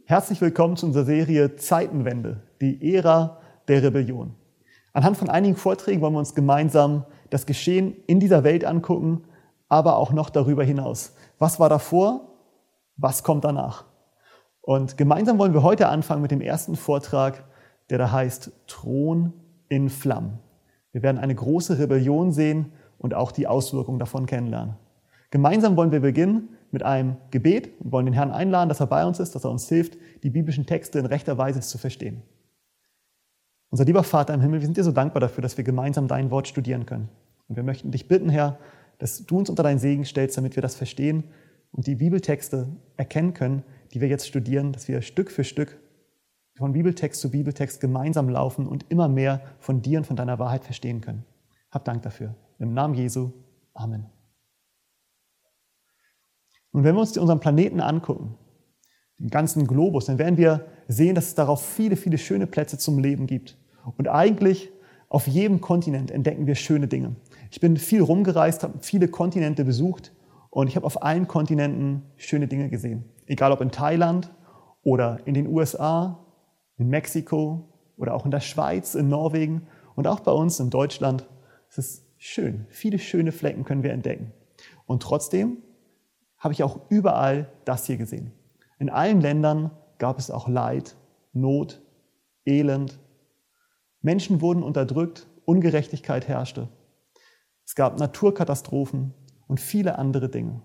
Herzlich willkommen zu unserer Serie Zeitenwende, die Ära der Rebellion. Anhand von einigen Vorträgen wollen wir uns gemeinsam das Geschehen in dieser Welt angucken, aber auch noch darüber hinaus. Was war davor? Was kommt danach? Und gemeinsam wollen wir heute anfangen mit dem ersten Vortrag, der da heißt Thron in Flammen. Wir werden eine große Rebellion sehen und auch die Auswirkungen davon kennenlernen. Gemeinsam wollen wir beginnen mit einem Gebet und wollen den Herrn einladen, dass er bei uns ist, dass er uns hilft, die biblischen Texte in rechter Weise zu verstehen. Unser lieber Vater im Himmel, wir sind dir so dankbar dafür, dass wir gemeinsam dein Wort studieren können. Und wir möchten dich bitten, Herr, dass du uns unter deinen Segen stellst, damit wir das verstehen und die Bibeltexte erkennen können, die wir jetzt studieren, dass wir Stück für Stück von Bibeltext zu Bibeltext gemeinsam laufen und immer mehr von dir und von deiner Wahrheit verstehen können. Hab Dank dafür. Im Namen Jesu. Amen. Und wenn wir uns unseren Planeten angucken, den ganzen Globus, dann werden wir sehen, dass es darauf viele, viele schöne Plätze zum Leben gibt. Und eigentlich auf jedem Kontinent entdecken wir schöne Dinge. Ich bin viel rumgereist, habe viele Kontinente besucht und ich habe auf allen Kontinenten schöne Dinge gesehen. Egal ob in Thailand oder in den USA, in Mexiko oder auch in der Schweiz, in Norwegen und auch bei uns in Deutschland. Es ist schön. Viele schöne Flecken können wir entdecken. Und trotzdem habe ich auch überall das hier gesehen. In allen Ländern gab es auch Leid, Not, Elend. Menschen wurden unterdrückt, Ungerechtigkeit herrschte. Es gab Naturkatastrophen und viele andere Dinge.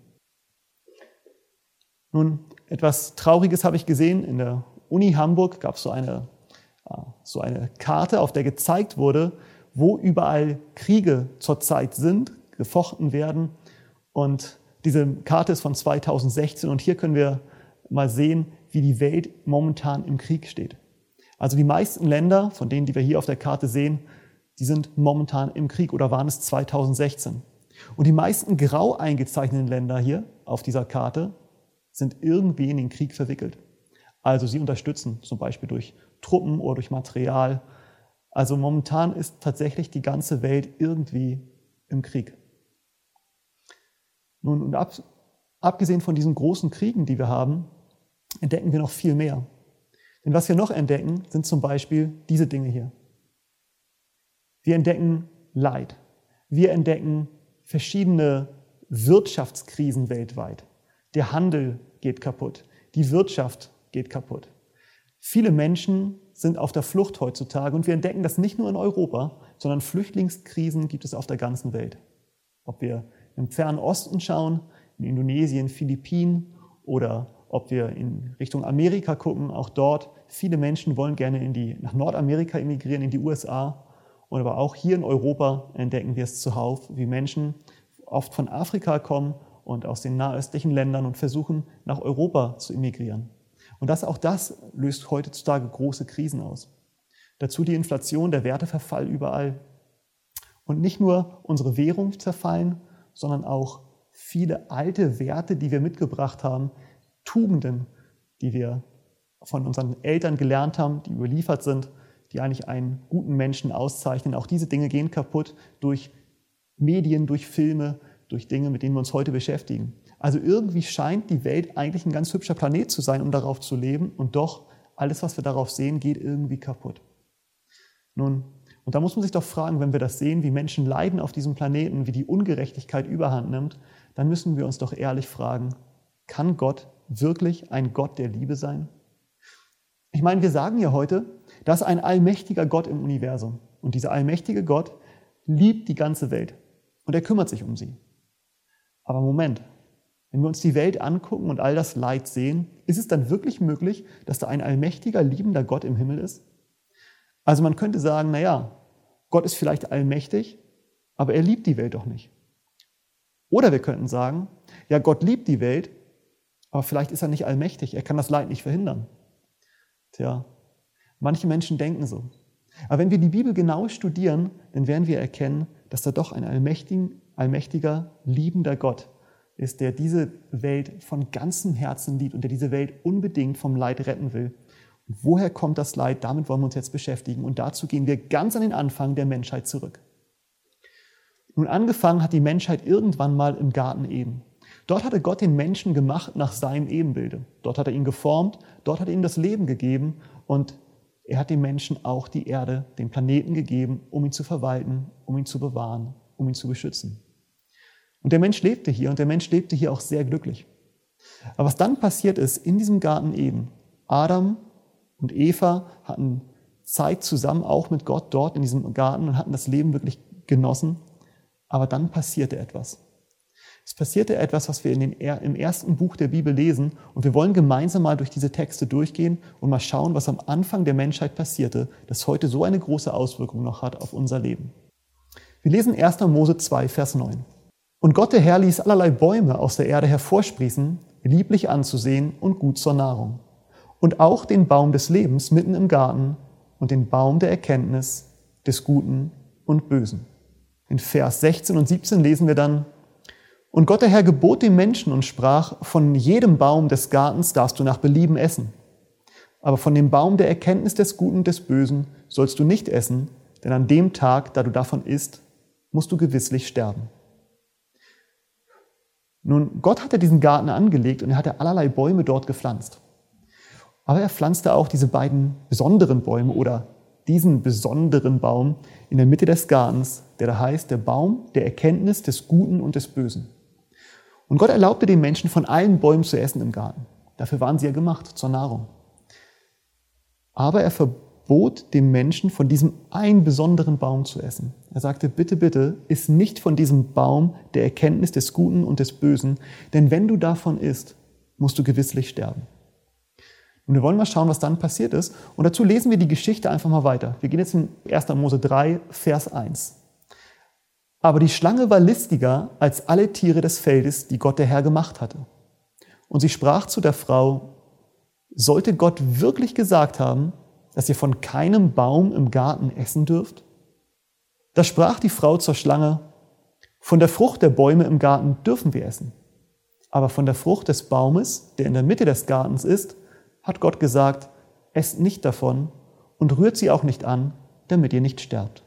Nun, etwas Trauriges habe ich gesehen. In der Uni Hamburg gab es so eine Karte, auf der gezeigt wurde, wo überall Kriege zurzeit sind, gefochten werden. Und diese Karte ist von 2016 und hier können wir mal sehen, wie die Welt momentan im Krieg steht. Also die meisten Länder, von denen, die wir hier auf der Karte sehen, die sind momentan im Krieg oder waren es 2016. Und die meisten grau eingezeichneten Länder hier auf dieser Karte sind irgendwie in den Krieg verwickelt. Also sie unterstützen zum Beispiel durch Truppen oder durch Material. Also momentan ist tatsächlich die ganze Welt irgendwie im Krieg. Nun, und abgesehen von diesen großen Kriegen, die wir haben, entdecken wir noch viel mehr. Denn was wir noch entdecken, sind zum Beispiel diese Dinge hier. Wir entdecken Leid. Wir entdecken verschiedene Wirtschaftskrisen weltweit. Der Handel geht kaputt. Die Wirtschaft geht kaputt. Viele Menschen sind auf der Flucht heutzutage und wir entdecken das nicht nur in Europa, sondern Flüchtlingskrisen gibt es auf der ganzen Welt. Ob wir im Fernen Osten schauen, in Indonesien, Philippinen oder ob wir in Richtung Amerika gucken, auch dort. Viele Menschen wollen gerne nach Nordamerika emigrieren, in die USA. Und aber auch hier in Europa entdecken wir es zuhauf, wie Menschen oft von Afrika kommen und aus den nahöstlichen Ländern und versuchen, nach Europa zu emigrieren. Und auch das löst heutzutage große Krisen aus. Dazu die Inflation, der Werteverfall überall. Und nicht nur unsere Währung zerfallen, sondern auch viele alte Werte, die wir mitgebracht haben, Tugenden, die wir von unseren Eltern gelernt haben, die überliefert sind, die eigentlich einen guten Menschen auszeichnen. Auch diese Dinge gehen kaputt durch Medien, durch Filme, durch Dinge, mit denen wir uns heute beschäftigen. Also irgendwie scheint die Welt eigentlich ein ganz hübscher Planet zu sein, um darauf zu leben. Und doch, alles, was wir darauf sehen, geht irgendwie kaputt. Nun, und da muss man sich doch fragen, wenn wir das sehen, wie Menschen leiden auf diesem Planeten, wie die Ungerechtigkeit überhand nimmt, dann müssen wir uns doch ehrlich fragen, kann Gott wirklich ein Gott der Liebe sein? Ich meine, wir sagen ja heute, da ist ein allmächtiger Gott im Universum. Und dieser allmächtige Gott liebt die ganze Welt. Und er kümmert sich um sie. Aber Moment, wenn wir uns die Welt angucken und all das Leid sehen, ist es dann wirklich möglich, dass da ein allmächtiger, liebender Gott im Himmel ist? Also man könnte sagen, Gott ist vielleicht allmächtig, aber er liebt die Welt doch nicht. Oder wir könnten sagen, ja, Gott liebt die Welt, aber vielleicht ist er nicht allmächtig, er kann das Leid nicht verhindern. Tja, manche Menschen denken so. Aber wenn wir die Bibel genau studieren, dann werden wir erkennen, dass da doch ein allmächtiger, liebender Gott ist, der diese Welt von ganzem Herzen liebt und der diese Welt unbedingt vom Leid retten will. Und woher kommt das Leid? Damit wollen wir uns jetzt beschäftigen. Und dazu gehen wir ganz an den Anfang der Menschheit zurück. Nun, angefangen hat die Menschheit irgendwann mal im Garten Eden. Dort hatte Gott den Menschen gemacht nach seinem Ebenbilde. Dort hat er ihn geformt, dort hat er ihm das Leben gegeben und er hat dem Menschen auch die Erde, den Planeten gegeben, um ihn zu verwalten, um ihn zu bewahren, um ihn zu beschützen. Und der Mensch lebte hier und der Mensch lebte hier auch sehr glücklich. Aber was dann passiert ist in diesem Garten Eden, Adam und Eva hatten Zeit zusammen auch mit Gott dort in diesem Garten und hatten das Leben wirklich genossen. Aber dann passierte etwas. Es passierte etwas, was wir im ersten Buch der Bibel lesen. Und wir wollen gemeinsam mal durch diese Texte durchgehen und mal schauen, was am Anfang der Menschheit passierte, das heute so eine große Auswirkung noch hat auf unser Leben. Wir lesen 1. Mose 2, Vers 9. Und Gott der Herr ließ allerlei Bäume aus der Erde hervorsprießen, lieblich anzusehen und gut zur Nahrung. Und auch den Baum des Lebens mitten im Garten und den Baum der Erkenntnis des Guten und Bösen. In Vers 16 und 17 lesen wir dann: Und Gott der Herr gebot dem Menschen und sprach: Von jedem Baum des Gartens darfst du nach Belieben essen. Aber von dem Baum der Erkenntnis des Guten und des Bösen sollst du nicht essen, denn an dem Tag, da du davon isst, musst du gewisslich sterben. Nun, Gott hatte diesen Garten angelegt und er hatte allerlei Bäume dort gepflanzt. Aber er pflanzte auch diese beiden besonderen Bäume oder diesen besonderen Baum in der Mitte des Gartens, der da heißt, der Baum der Erkenntnis des Guten und des Bösen. Und Gott erlaubte den Menschen, von allen Bäumen zu essen im Garten. Dafür waren sie ja gemacht, zur Nahrung. Aber er verbot dem Menschen, von diesem einen besonderen Baum zu essen. Er sagte: Bitte, bitte, iss nicht von diesem Baum der Erkenntnis des Guten und des Bösen, denn wenn du davon isst, musst du gewisslich sterben. Und wir wollen mal schauen, was dann passiert ist. Und dazu lesen wir die Geschichte einfach mal weiter. Wir gehen jetzt in 1. Mose 3, Vers 1. Aber die Schlange war listiger als alle Tiere des Feldes, die Gott der Herr gemacht hatte. Und sie sprach zu der Frau: Sollte Gott wirklich gesagt haben, dass ihr von keinem Baum im Garten essen dürft? Da sprach die Frau zur Schlange: Von der Frucht der Bäume im Garten dürfen wir essen. Aber von der Frucht des Baumes, der in der Mitte des Gartens ist, hat Gott gesagt: Esst nicht davon und rührt sie auch nicht an, damit ihr nicht sterbt.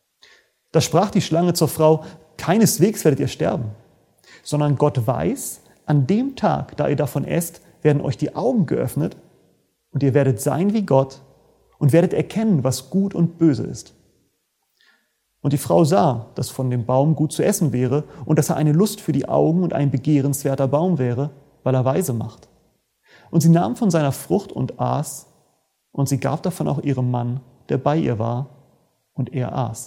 Da sprach die Schlange zur Frau: Keineswegs werdet ihr sterben, sondern Gott weiß, an dem Tag, da ihr davon esst, werden euch die Augen geöffnet und ihr werdet sein wie Gott und werdet erkennen, was gut und böse ist. Und die Frau sah, dass von dem Baum gut zu essen wäre und dass er eine Lust für die Augen und ein begehrenswerter Baum wäre, weil er weise macht. Und sie nahm von seiner Frucht und aß, und sie gab davon auch ihrem Mann, der bei ihr war, und er aß.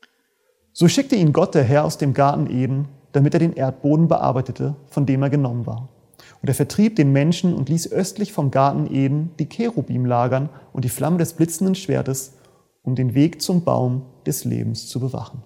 So schickte ihn Gott der Herr aus dem Garten Eden, damit er den Erdboden bearbeitete, von dem er genommen war. Und er vertrieb den Menschen und ließ östlich vom Garten Eden die Cherubim lagern und die Flamme des blitzenden Schwertes, um den Weg zum Baum des Lebens zu bewachen.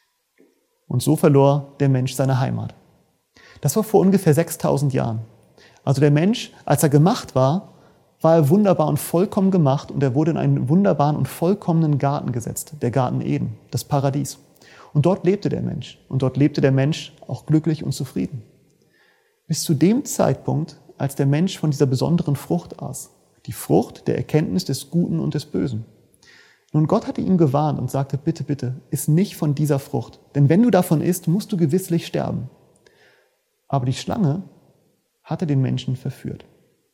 Und so verlor der Mensch seine Heimat. Das war vor ungefähr 6000 Jahren. Also der Mensch, als er gemacht war, war er wunderbar und vollkommen gemacht und er wurde in einen wunderbaren und vollkommenen Garten gesetzt, der Garten Eden, das Paradies. Und dort lebte der Mensch. Und dort lebte der Mensch auch glücklich und zufrieden. Bis zu dem Zeitpunkt, als der Mensch von dieser besonderen Frucht aß. Die Frucht der Erkenntnis des Guten und des Bösen. Nun, Gott hatte ihn gewarnt und sagte: Bitte, bitte, iss nicht von dieser Frucht. Denn wenn du davon isst, musst du gewisslich sterben. Aber die Schlange hatte den Menschen verführt.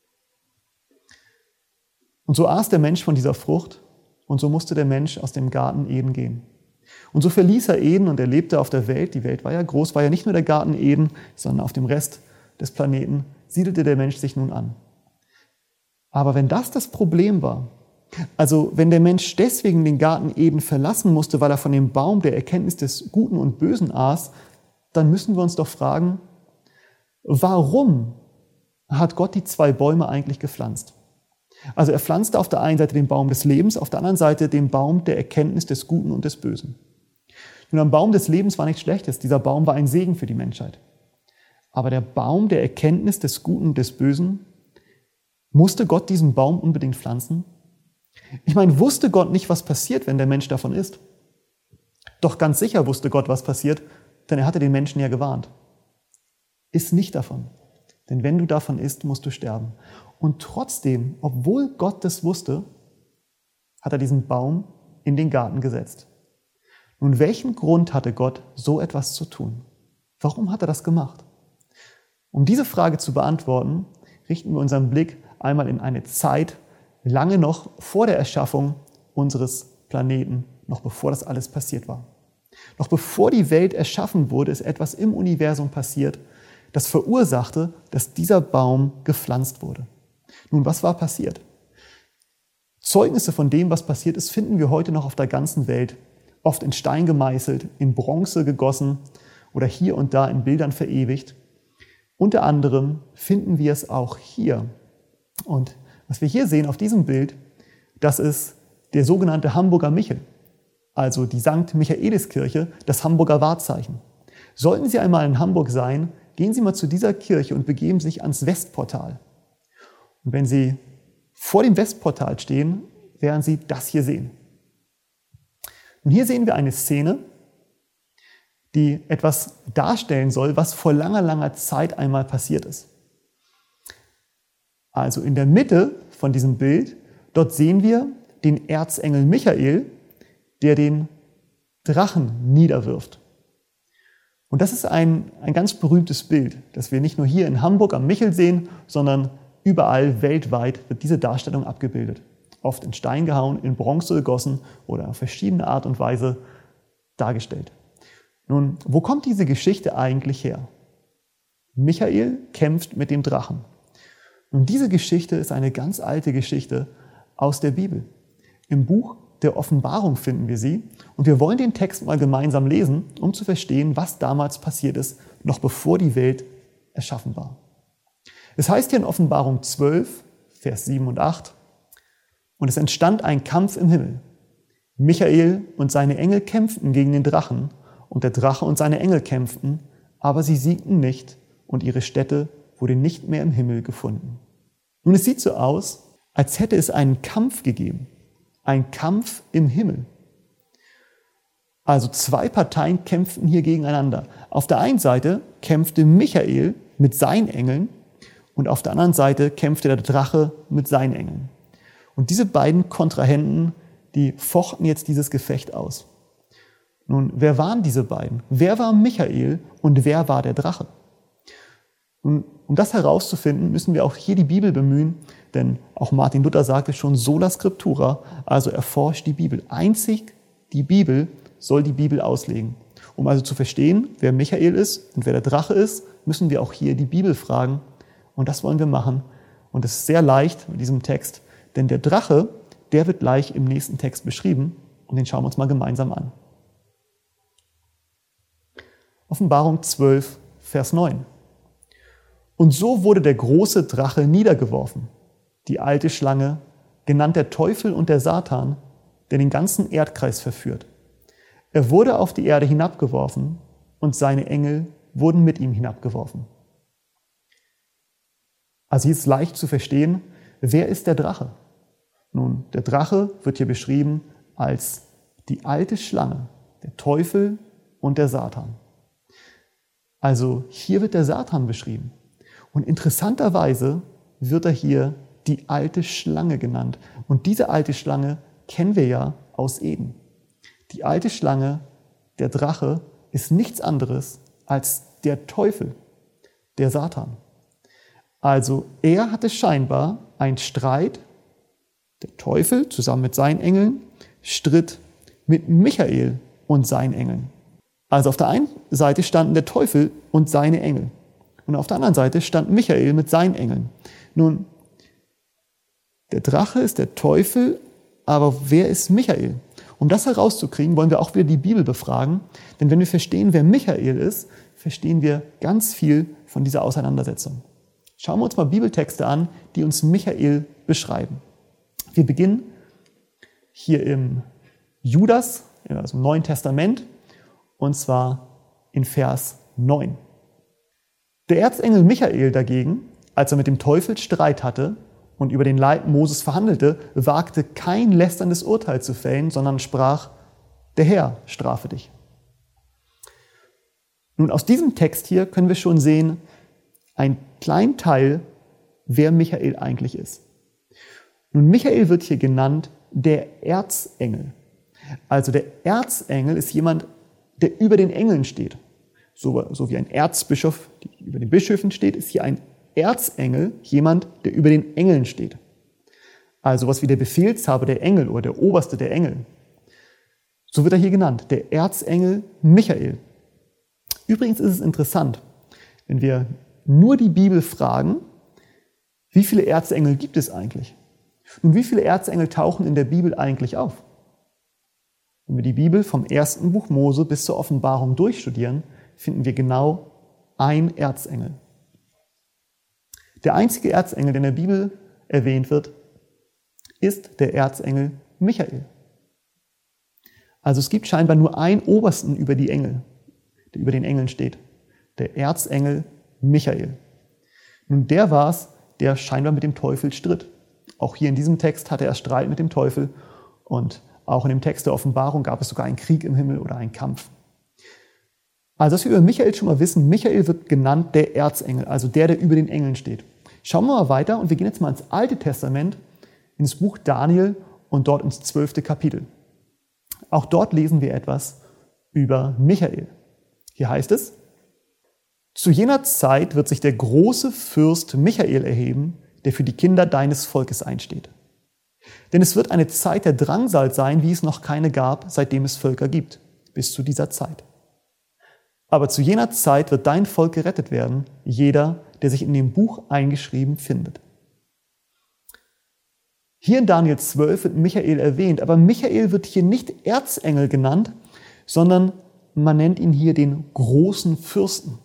Und so aß der Mensch von dieser Frucht und so musste der Mensch aus dem Garten Eden gehen. Und so verließ er Eden und er lebte auf der Welt. Die Welt war ja groß, war ja nicht nur der Garten Eden, sondern auf dem Rest des Planeten siedelte der Mensch sich nun an. Aber wenn das Problem war, also wenn der Mensch deswegen den Garten Eden verlassen musste, weil er von dem Baum der Erkenntnis des Guten und Bösen aß, dann müssen wir uns doch fragen, warum hat Gott die zwei Bäume eigentlich gepflanzt? Also er pflanzte auf der einen Seite den Baum des Lebens, auf der anderen Seite den Baum der Erkenntnis des Guten und des Bösen. Nun, am Baum des Lebens war nichts Schlechtes. Dieser Baum war ein Segen für die Menschheit. Aber der Baum der Erkenntnis des Guten und des Bösen, musste Gott diesen Baum unbedingt pflanzen? Ich meine, wusste Gott nicht, was passiert, wenn der Mensch davon isst? Doch ganz sicher wusste Gott, was passiert, denn er hatte den Menschen ja gewarnt. Iss nicht davon, denn wenn du davon isst, musst du sterben. Und trotzdem, obwohl Gott das wusste, hat er diesen Baum in den Garten gesetzt. Nun, welchen Grund hatte Gott, so etwas zu tun? Warum hat er das gemacht? Um diese Frage zu beantworten, richten wir unseren Blick einmal in eine Zeit, lange noch vor der Erschaffung unseres Planeten, noch bevor das alles passiert war. Noch bevor die Welt erschaffen wurde, ist etwas im Universum passiert, das verursachte, dass dieser Baum gepflanzt wurde. Nun, was war passiert? Zeugnisse von dem, was passiert ist, finden wir heute noch auf der ganzen Welt, oft in Stein gemeißelt, in Bronze gegossen oder hier und da in Bildern verewigt. Unter anderem finden wir es auch hier. Und was wir hier sehen auf diesem Bild, das ist der sogenannte Hamburger Michel, also die St. Michaeliskirche, das Hamburger Wahrzeichen. Sollten Sie einmal in Hamburg sein, gehen Sie mal zu dieser Kirche und begeben sich ans Westportal. Und wenn Sie vor dem Westportal stehen, werden Sie das hier sehen. Und hier sehen wir eine Szene, die etwas darstellen soll, was vor langer, langer Zeit einmal passiert ist. Also in der Mitte von diesem Bild, dort sehen wir den Erzengel Michael, der den Drachen niederwirft. Und das ist ein ganz berühmtes Bild, das wir nicht nur hier in Hamburg am Michel sehen, sondern überall weltweit wird diese Darstellung abgebildet. Oft in Stein gehauen, in Bronze gegossen oder auf verschiedene Art und Weise dargestellt. Nun, wo kommt diese Geschichte eigentlich her? Michael kämpft mit dem Drachen. Und diese Geschichte ist eine ganz alte Geschichte aus der Bibel. Im Buch der Offenbarung finden wir sie und wir wollen den Text mal gemeinsam lesen, um zu verstehen, was damals passiert ist, noch bevor die Welt erschaffen war. Es heißt hier in Offenbarung 12, Vers 7 und 8, und es entstand ein Kampf im Himmel. Michael und seine Engel kämpften gegen den Drachen und der Drache und seine Engel kämpften, aber sie siegten nicht und ihre Stätte wurde nicht mehr im Himmel gefunden. Nun, es sieht so aus, als hätte es einen Kampf gegeben. Ein Kampf im Himmel. Also zwei Parteien kämpften hier gegeneinander. Auf der einen Seite kämpfte Michael mit seinen Engeln und auf der anderen Seite kämpfte der Drache mit seinen Engeln. Und diese beiden Kontrahenten, die fochten jetzt dieses Gefecht aus. Nun, wer waren diese beiden? Wer war Michael und wer war der Drache? Und um das herauszufinden, müssen wir auch hier die Bibel bemühen, denn auch Martin Luther sagte schon, sola scriptura, also erforscht die Bibel. Einzig die Bibel soll die Bibel auslegen. Um also zu verstehen, wer Michael ist und wer der Drache ist, müssen wir auch hier die Bibel fragen. Und das wollen wir machen. Und es ist sehr leicht mit diesem Text, denn der Drache, der wird gleich im nächsten Text beschrieben und den schauen wir uns mal gemeinsam an. Offenbarung 12, Vers 9. Und so wurde der große Drache niedergeworfen, die alte Schlange, genannt der Teufel und der Satan, der den ganzen Erdkreis verführt. Er wurde auf die Erde hinabgeworfen und seine Engel wurden mit ihm hinabgeworfen. Also hier ist leicht zu verstehen, wer ist der Drache? Nun, der Drache wird hier beschrieben als die alte Schlange, der Teufel und der Satan. Also hier wird der Satan beschrieben. Und interessanterweise wird er hier die alte Schlange genannt. Und diese alte Schlange kennen wir ja aus Eden. Die alte Schlange, der Drache, ist nichts anderes als der Teufel, der Satan. Also er hatte scheinbar einen Streit, der Teufel zusammen mit seinen Engeln, stritt mit Michael und seinen Engeln. Also auf der einen Seite standen der Teufel und seine Engel. Und auf der anderen Seite stand Michael mit seinen Engeln. Nun, der Drache ist der Teufel, aber wer ist Michael? Um das herauszukriegen, wollen wir auch wieder die Bibel befragen. Denn wenn wir verstehen, wer Michael ist, verstehen wir ganz viel von dieser Auseinandersetzung. Schauen wir uns mal Bibeltexte an, die uns Michael beschreiben. Wir beginnen hier im Judas, also im Neuen Testament, und zwar in Vers 9. Der Erzengel Michael dagegen, als er mit dem Teufel Streit hatte und über den Leib Moses verhandelte, wagte kein lästerndes Urteil zu fällen, sondern sprach, der Herr strafe dich. Nun, aus diesem Text hier können wir schon sehen, einen kleinen Teil, wer Michael eigentlich ist. Nun, Michael wird hier genannt der Erzengel. Also der Erzengel ist jemand, der über den Engeln steht. so wie ein Erzbischof über den Bischöfen steht, ist hier ein Erzengel jemand, der über den Engeln steht. Also was wie der Befehlshaber der Engel oder der Oberste der Engel. So wird er hier genannt, der Erzengel Michael. Übrigens ist es interessant, wenn wir nur die Bibel fragen, wie viele Erzengel gibt es eigentlich? Nun, wie viele Erzengel tauchen in der Bibel eigentlich auf? Wenn wir die Bibel vom ersten Buch Mose bis zur Offenbarung durchstudieren, finden wir genau einen Erzengel. Der einzige Erzengel, der in der Bibel erwähnt wird, ist der Erzengel Michael. Also es gibt scheinbar nur einen Obersten über die Engel, der über den Engeln steht, der Erzengel Michael. Nun, der war es, der scheinbar mit dem Teufel stritt. Auch hier in diesem Text hatte er Streit mit dem Teufel und auch in dem Text der Offenbarung gab es sogar einen Krieg im Himmel oder einen Kampf. Also, dass wir über Michael schon mal wissen, Michael wird genannt der Erzengel, also der über den Engeln steht. Schauen wir mal weiter und wir gehen jetzt mal ins Alte Testament, ins Buch Daniel und dort ins 12. Kapitel. Auch dort lesen wir etwas über Michael. Hier heißt es: Zu jener Zeit wird sich der große Fürst Michael erheben, der für die Kinder deines Volkes einsteht. Denn es wird eine Zeit der Drangsal sein, wie es noch keine gab, seitdem es Völker gibt, bis zu dieser Zeit. Aber zu jener Zeit wird dein Volk gerettet werden, jeder, der sich in dem Buch eingeschrieben findet. Hier in Daniel 12 wird Michael erwähnt, aber Michael wird hier nicht Erzengel genannt, sondern man nennt ihn hier den großen Fürsten.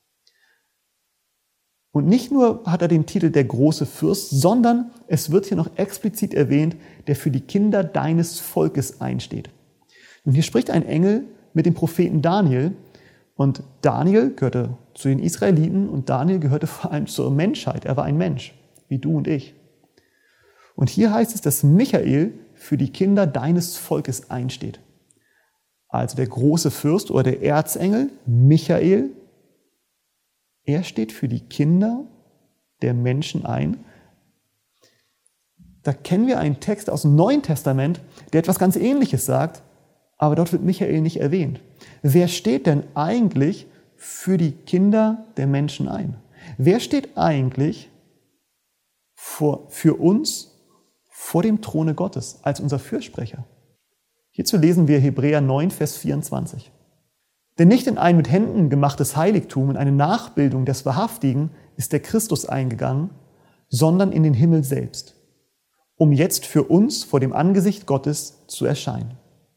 Und nicht nur hat er den Titel der große Fürst, sondern es wird hier noch explizit erwähnt, der für die Kinder deines Volkes einsteht. Und hier spricht ein Engel mit dem Propheten Daniel. Und Daniel gehörte zu den Israeliten und Daniel gehörte vor allem zur Menschheit. Er war ein Mensch, wie du und ich. Und hier heißt es, dass Michael für die Kinder deines Volkes einsteht. Also der große Fürst oder der Erzengel Michael, er steht für die Kinder der Menschen ein. Da kennen wir einen Text aus dem Neuen Testament, der etwas ganz Ähnliches sagt, aber dort wird Michael nicht erwähnt. Wer steht denn eigentlich für die Kinder der Menschen ein? Wer steht eigentlich für uns vor dem Throne Gottes als unser Fürsprecher? Hierzu lesen wir Hebräer 9, Vers 24. Denn nicht in ein mit Händen gemachtes Heiligtum, in eine Nachbildung des Wahrhaftigen ist der Christus eingegangen, sondern in den Himmel selbst, um jetzt für uns vor dem Angesicht Gottes zu erscheinen.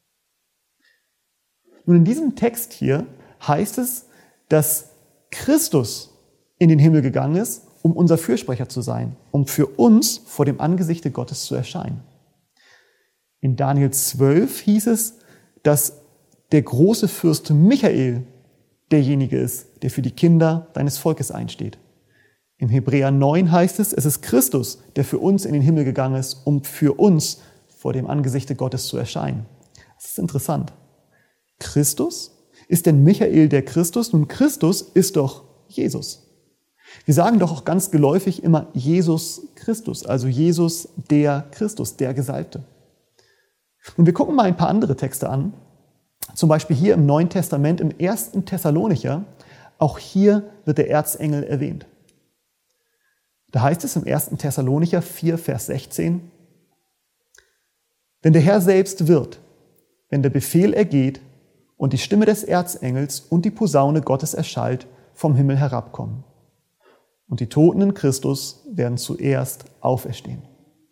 Nun, in diesem Text hier heißt es, dass Christus in den Himmel gegangen ist, um unser Fürsprecher zu sein, um für uns vor dem Angesichte Gottes zu erscheinen. In Daniel 12 hieß es, dass der große Fürst Michael derjenige ist, der für die Kinder deines Volkes einsteht. Im Hebräer 9 heißt es, es ist Christus, der für uns in den Himmel gegangen ist, um für uns vor dem Angesichte Gottes zu erscheinen. Das ist interessant. Christus? Ist denn Michael der Christus? Nun, Christus ist doch Jesus. Wir sagen doch auch ganz geläufig immer Jesus Christus, also Jesus der Christus, der Gesalbte. Und wir gucken mal ein paar andere Texte an. Zum Beispiel hier im Neuen Testament, im 1. Thessalonicher. Auch hier wird der Erzengel erwähnt. Da heißt es im 1. Thessalonicher 4, Vers 16, denn der Herr selbst wird, wenn der Befehl ergeht und die Stimme des Erzengels und die Posaune Gottes erschallt, vom Himmel herabkommen. Und die Toten in Christus werden zuerst auferstehen.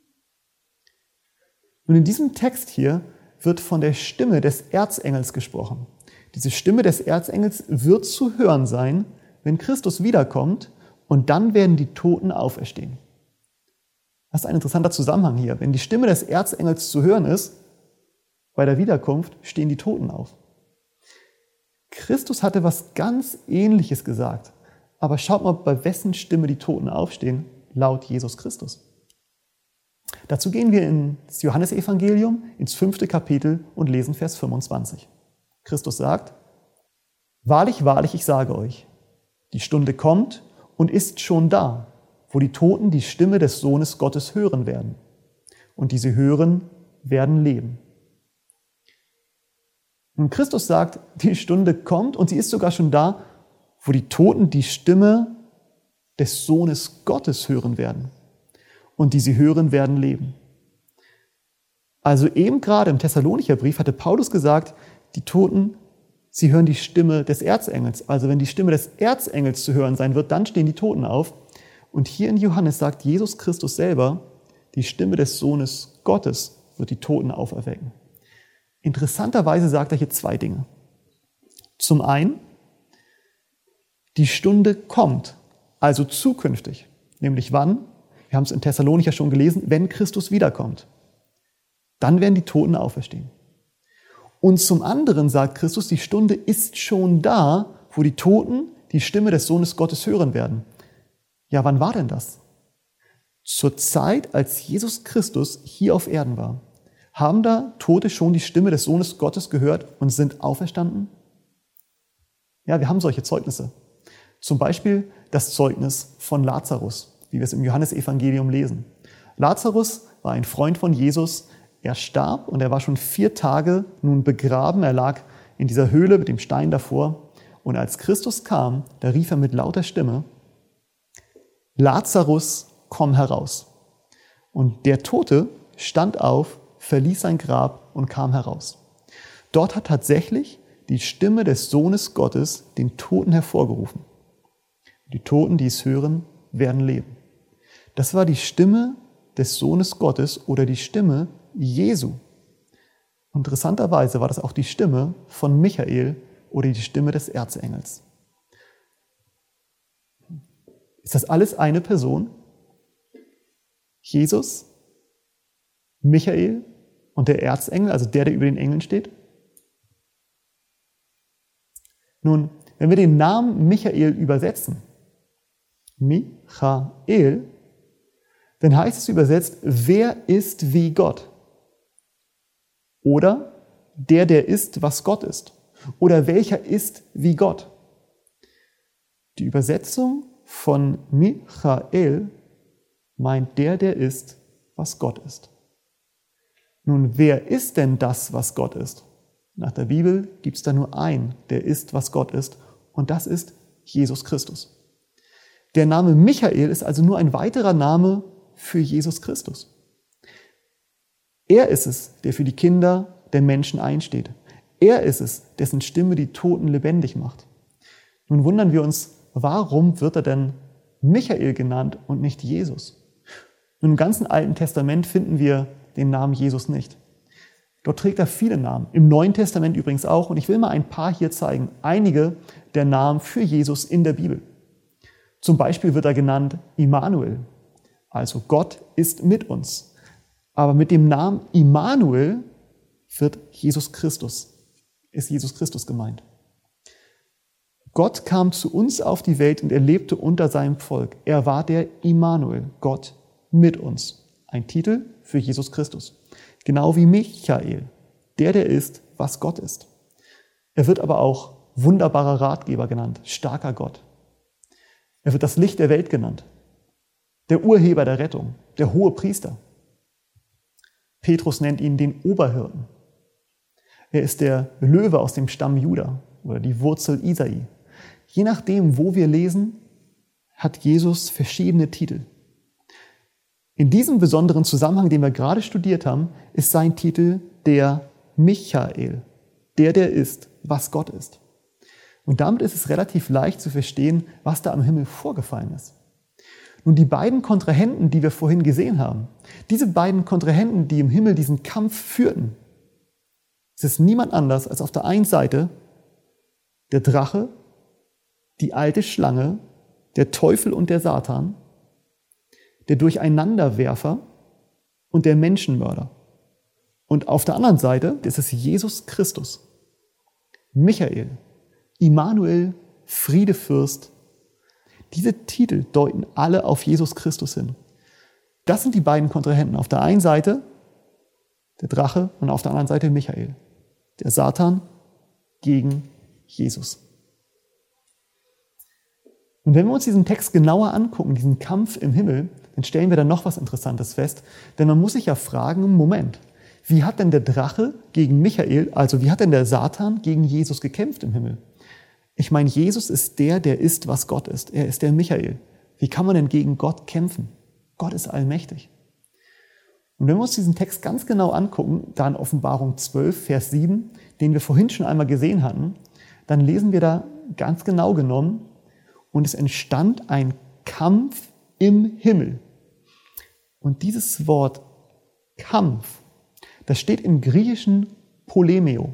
Und in diesem Text hier wird von der Stimme des Erzengels gesprochen. Diese Stimme des Erzengels wird zu hören sein, wenn Christus wiederkommt, und dann werden die Toten auferstehen. Das ist ein interessanter Zusammenhang hier. Wenn die Stimme des Erzengels zu hören ist, bei der Wiederkunft stehen die Toten auf. Christus hatte was ganz Ähnliches gesagt. Aber schaut mal, bei wessen Stimme die Toten aufstehen, laut Jesus Christus. Dazu gehen wir ins Johannesevangelium, ins 5. Kapitel und lesen Vers 25. Christus sagt, wahrlich, wahrlich, ich sage euch, die Stunde kommt und ist schon da, wo die Toten die Stimme des Sohnes Gottes hören werden. Und die sie hören, werden leben. Und Christus sagt, die Stunde kommt und sie ist sogar schon da, wo die Toten die Stimme des Sohnes Gottes hören werden. Und die sie hören, werden leben. Also eben gerade im Thessalonicher Brief hatte Paulus gesagt, die Toten, sie hören die Stimme des Erzengels. Also wenn die Stimme des Erzengels zu hören sein wird, dann stehen die Toten auf. Und hier in Johannes sagt Jesus Christus selber, die Stimme des Sohnes Gottes wird die Toten auferwecken. Interessanterweise sagt er hier zwei Dinge. Zum einen, die Stunde kommt, also zukünftig. Nämlich wann? Wir haben es in Thessalonicher schon gelesen, wenn Christus wiederkommt. Dann werden die Toten auferstehen. Und zum anderen sagt Christus, die Stunde ist schon da, wo die Toten die Stimme des Sohnes Gottes hören werden. Ja, wann war denn das? Zur Zeit, als Jesus Christus hier auf Erden war. Haben da Tote schon die Stimme des Sohnes Gottes gehört und sind auferstanden? Ja, wir haben solche Zeugnisse. Zum Beispiel das Zeugnis von Lazarus, wie wir es im Johannesevangelium lesen. Lazarus war ein Freund von Jesus. Er starb und er war schon 4 Tage nun begraben. Er lag in dieser Höhle mit dem Stein davor. Und als Christus kam, da rief er mit lauter Stimme, Lazarus, komm heraus. Und der Tote stand auf, verließ sein Grab und kam heraus. Dort hat tatsächlich die Stimme des Sohnes Gottes den Toten hervorgerufen. Die Toten, die es hören, werden leben. Das war die Stimme des Sohnes Gottes oder die Stimme Jesu. Interessanterweise war das auch die Stimme von Michael oder die Stimme des Erzengels. Ist das alles eine Person? Jesus, Michael und der Erzengel, also der über den Engeln steht? Nun, wenn wir den Namen Michael übersetzen, Michael, dann heißt es übersetzt, wer ist wie Gott? Oder der ist, was Gott ist. Oder welcher ist wie Gott? Die Übersetzung von Michael meint der ist, was Gott ist. Nun, wer ist denn das, was Gott ist? Nach der Bibel gibt es da nur einen, der ist, was Gott ist, und das ist Jesus Christus. Der Name Michael ist also nur ein weiterer Name für Jesus Christus. Er ist es, der für die Kinder der Menschen einsteht. Er ist es, dessen Stimme die Toten lebendig macht. Nun wundern wir uns, warum wird er denn Michael genannt und nicht Jesus? Nun, im ganzen Alten Testament finden wir den Namen Jesus nicht. Dort trägt er viele Namen, im Neuen Testament übrigens auch. Und ich will mal ein paar hier zeigen, einige der Namen für Jesus in der Bibel. Zum Beispiel wird er genannt Immanuel, also Gott ist mit uns. Aber mit dem Namen Immanuel ist Jesus Christus gemeint. Gott kam zu uns auf die Welt und er lebte unter seinem Volk. Er war der Immanuel, Gott mit uns. Ein Titel für Jesus Christus. Genau wie Michael, der ist, was Gott ist. Er wird aber auch wunderbarer Ratgeber genannt, starker Gott. Er wird das Licht der Welt genannt, der Urheber der Rettung, der hohe Priester. Petrus nennt ihn den Oberhirten. Er ist der Löwe aus dem Stamm Juda oder die Wurzel Isai. Je nachdem, wo wir lesen, hat Jesus verschiedene Titel. In diesem besonderen Zusammenhang, den wir gerade studiert haben, ist sein Titel der Michael, der ist, was Gott ist. Und damit ist es relativ leicht zu verstehen, was da am Himmel vorgefallen ist. Nun, die beiden Kontrahenten, die wir vorhin gesehen haben, diese beiden Kontrahenten, die im Himmel diesen Kampf führten, es ist niemand anders als auf der einen Seite der Drache, die alte Schlange, der Teufel und der Satan, der Durcheinanderwerfer und der Menschenmörder. Und auf der anderen Seite ist es Jesus Christus, Michael, Immanuel, Friedefürst. Diese Titel deuten alle auf Jesus Christus hin. Das sind die beiden Kontrahenten. Auf der einen Seite der Drache und auf der anderen Seite Michael, der Satan gegen Jesus. Und wenn wir uns diesen Text genauer angucken, diesen Kampf im Himmel, dann stellen wir da noch was Interessantes fest. Denn man muss sich ja fragen, Moment, wie hat denn der Drache gegen Michael, also wie hat denn der Satan gegen Jesus gekämpft im Himmel? Ich meine, Jesus ist der ist, was Gott ist. Er ist der Michael. Wie kann man denn gegen Gott kämpfen? Gott ist allmächtig. Und wenn wir uns diesen Text ganz genau angucken, da in Offenbarung 12, Vers 7, den wir vorhin schon einmal gesehen hatten, dann lesen wir da ganz genau genommen, und es entstand ein Kampf im Himmel. Und dieses Wort Kampf, das steht im Griechischen Polemeo.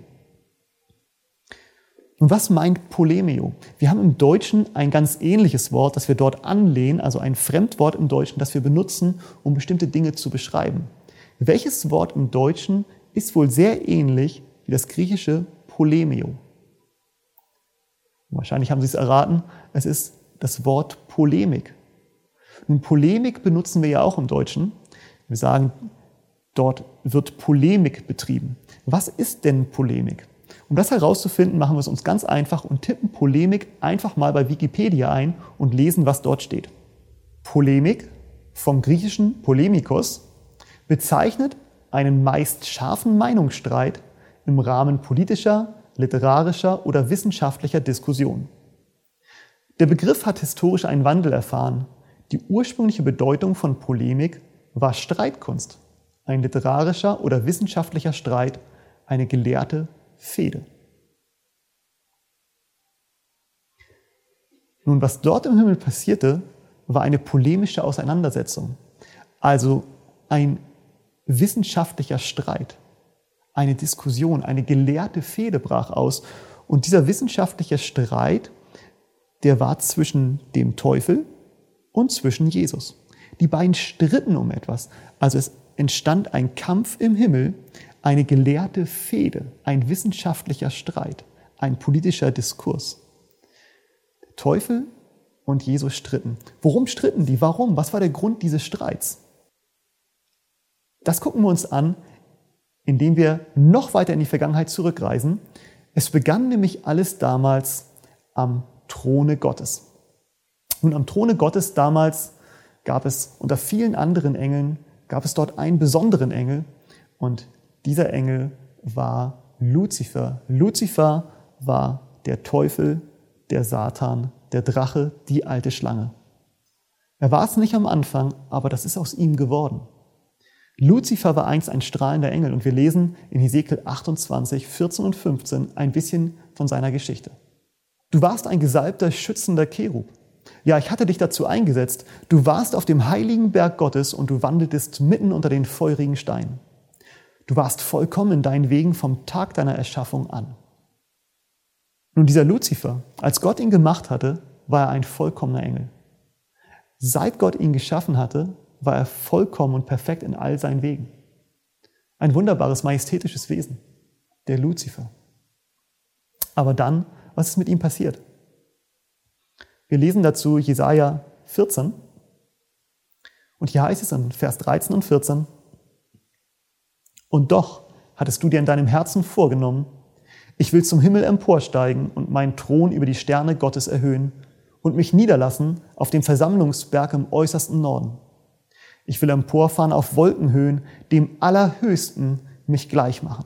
Und was meint Polemeo? Wir haben im Deutschen ein ganz ähnliches Wort, das wir dort anlehnen, also ein Fremdwort im Deutschen, das wir benutzen, um bestimmte Dinge zu beschreiben. Welches Wort im Deutschen ist wohl sehr ähnlich wie das griechische Polemeo? Wahrscheinlich haben Sie es erraten, es ist das Wort Polemik. Nun, Polemik benutzen wir ja auch im Deutschen. Wir sagen, dort wird Polemik betrieben. Was ist denn Polemik? Um das herauszufinden, machen wir es uns ganz einfach und tippen Polemik einfach mal bei Wikipedia ein und lesen, was dort steht. Polemik, vom griechischen Polemikos, bezeichnet einen meist scharfen Meinungsstreit im Rahmen politischer, literarischer oder wissenschaftlicher Diskussion. Der Begriff hat historisch einen Wandel erfahren. Die ursprüngliche Bedeutung von Polemik war Streitkunst, ein literarischer oder wissenschaftlicher Streit, eine gelehrte Fehde. Nun, was dort im Himmel passierte, war eine polemische Auseinandersetzung, also ein wissenschaftlicher Streit, eine Diskussion, eine gelehrte Fehde brach aus. Und dieser wissenschaftliche Streit, der war zwischen dem Teufel und zwischen Jesus. Die beiden stritten um etwas, also es entstand ein Kampf im Himmel, eine gelehrte Fehde, ein wissenschaftlicher Streit, ein politischer Diskurs. Der Teufel und Jesus stritten. Worum stritten die? Warum? Was war der Grund dieses Streits? Das gucken wir uns an, indem wir noch weiter in die Vergangenheit zurückreisen. Es begann nämlich alles damals am Throne Gottes. Und am Throne Gottes damals gab es unter vielen anderen Engeln, gab es dort einen besonderen Engel, und dieser Engel war Luzifer. Luzifer war der Teufel, der Satan, der Drache, die alte Schlange. Er war es nicht am Anfang, aber das ist aus ihm geworden. Luzifer war einst ein strahlender Engel, und wir lesen in Hesekiel 28, 14 und 15 ein bisschen von seiner Geschichte. Du warst ein gesalbter, schützender Cherub. Ja, ich hatte dich dazu eingesetzt. Du warst auf dem heiligen Berg Gottes und du wandeltest mitten unter den feurigen Steinen. Du warst vollkommen in deinen Wegen vom Tag deiner Erschaffung an. Nun, dieser Luzifer, als Gott ihn gemacht hatte, war er ein vollkommener Engel. Seit Gott ihn geschaffen hatte, war er vollkommen und perfekt in all seinen Wegen. Ein wunderbares, majestätisches Wesen, der Luzifer. Aber dann, was ist mit ihm passiert? Wir lesen dazu Jesaja 14. Und hier heißt es in Vers 13 und 14, und doch hattest du dir in deinem Herzen vorgenommen, ich will zum Himmel emporsteigen und meinen Thron über die Sterne Gottes erhöhen und mich niederlassen auf dem Versammlungsberg im äußersten Norden. Ich will emporfahren auf Wolkenhöhen, dem Allerhöchsten mich gleich machen.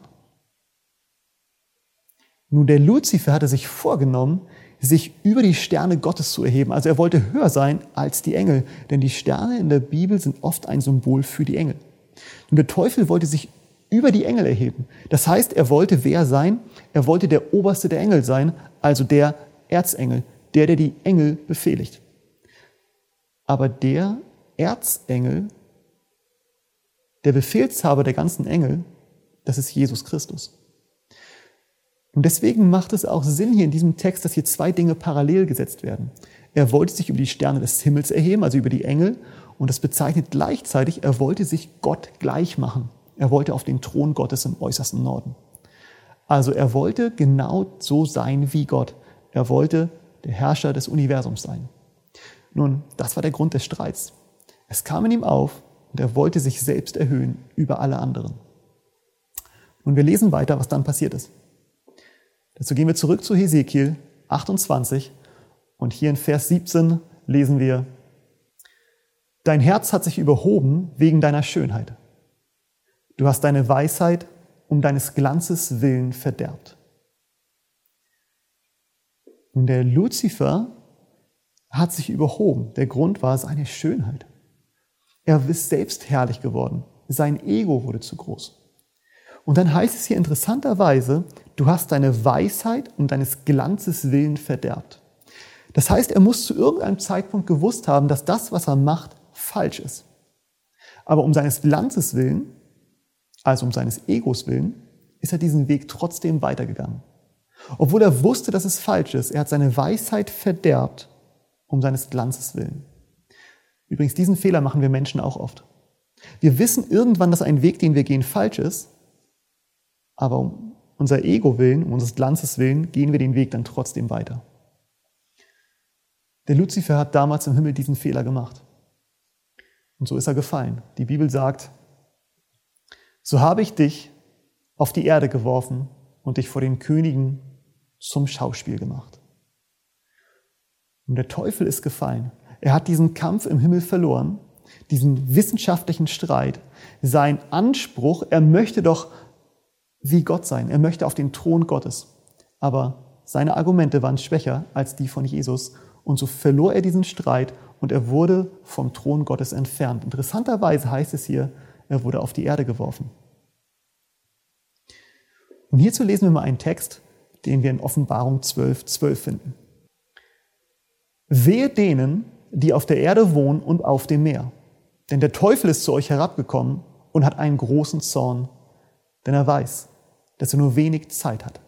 Nun, der Luzifer hatte sich vorgenommen, sich über die Sterne Gottes zu erheben. Also er wollte höher sein als die Engel, denn die Sterne in der Bibel sind oft ein Symbol für die Engel. Und der Teufel wollte sich über die Engel erheben. Das heißt, er wollte wer sein? Er wollte der Oberste der Engel sein, also der Erzengel, der die Engel befehligt. Aber der Erzengel, der Befehlshaber der ganzen Engel, das ist Jesus Christus. Und deswegen macht es auch Sinn hier in diesem Text, dass hier zwei Dinge parallel gesetzt werden. Er wollte sich über die Sterne des Himmels erheben, also über die Engel, und das bezeichnet gleichzeitig, er wollte sich Gott gleich machen. Er wollte auf den Thron Gottes im äußersten Norden. Also er wollte genau so sein wie Gott. Er wollte der Herrscher des Universums sein. Nun, das war der Grund des Streits. Es kam in ihm auf und er wollte sich selbst erhöhen über alle anderen. Und wir lesen weiter, was dann passiert ist. Dazu gehen wir zurück zu Hesekiel 28 und hier in Vers 17 lesen wir: Dein Herz hat sich überhoben wegen deiner Schönheit. Du hast deine Weisheit um deines Glanzes willen verderbt. Nun, der Luzifer hat sich überhoben. Der Grund war seine Schönheit. Er ist selbst herrlich geworden. Sein Ego wurde zu groß. Und dann heißt es hier interessanterweise, du hast deine Weisheit um deines Glanzes willen verderbt. Das heißt, er muss zu irgendeinem Zeitpunkt gewusst haben, dass das, was er macht, falsch ist. Aber um seines Glanzes willen, also um seines Egos willen, ist er diesen Weg trotzdem weitergegangen. Obwohl er wusste, dass es falsch ist, er hat seine Weisheit verderbt um seines Glanzes willen. Übrigens, diesen Fehler machen wir Menschen auch oft. Wir wissen irgendwann, dass ein Weg, den wir gehen, falsch ist, aber um unser Ego willen, um unseres Glanzes willen, gehen wir den Weg dann trotzdem weiter. Der Luzifer hat damals im Himmel diesen Fehler gemacht. Und so ist er gefallen. Die Bibel sagt, so habe ich dich auf die Erde geworfen und dich vor den Königen zum Schauspiel gemacht. Und der Teufel ist gefallen. Er hat diesen Kampf im Himmel verloren, diesen wissenschaftlichen Streit, sein Anspruch, er möchte doch wie Gott sein, er möchte auf den Thron Gottes. Aber seine Argumente waren schwächer als die von Jesus und so verlor er diesen Streit und er wurde vom Thron Gottes entfernt. Interessanterweise heißt es hier, er wurde auf die Erde geworfen. Und hierzu lesen wir mal einen Text, den wir in Offenbarung 12,12 finden. Wehe denen, die auf der Erde wohnen und auf dem Meer. Denn der Teufel ist zu euch herabgekommen und hat einen großen Zorn, denn er weiß, dass er nur wenig Zeit hat.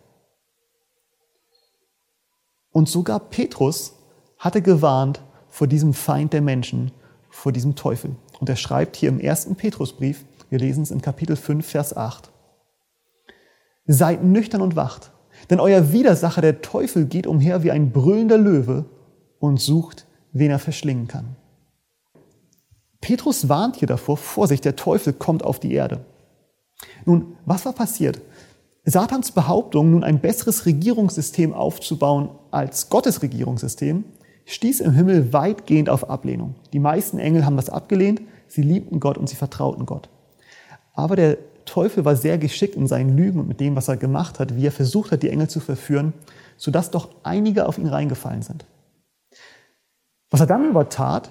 Und sogar Petrus hatte gewarnt vor diesem Feind der Menschen, vor diesem Teufel. Und er schreibt hier im 1. Petrusbrief, wir lesen es in Kapitel 5, Vers 8. Seid nüchtern und wacht, denn euer Widersacher, der Teufel, geht umher wie ein brüllender Löwe und sucht, wen er verschlingen kann. Petrus warnt hier davor, Vorsicht, der Teufel kommt auf die Erde. Nun, was war passiert? Satans Behauptung, nun ein besseres Regierungssystem aufzubauen als Gottes Regierungssystem, stieß im Himmel weitgehend auf Ablehnung. Die meisten Engel haben das abgelehnt, sie liebten Gott und sie vertrauten Gott. Aber der Teufel war sehr geschickt in seinen Lügen und mit dem, was er gemacht hat, wie er versucht hat, die Engel zu verführen, sodass doch einige auf ihn reingefallen sind. Was er dann aber tat,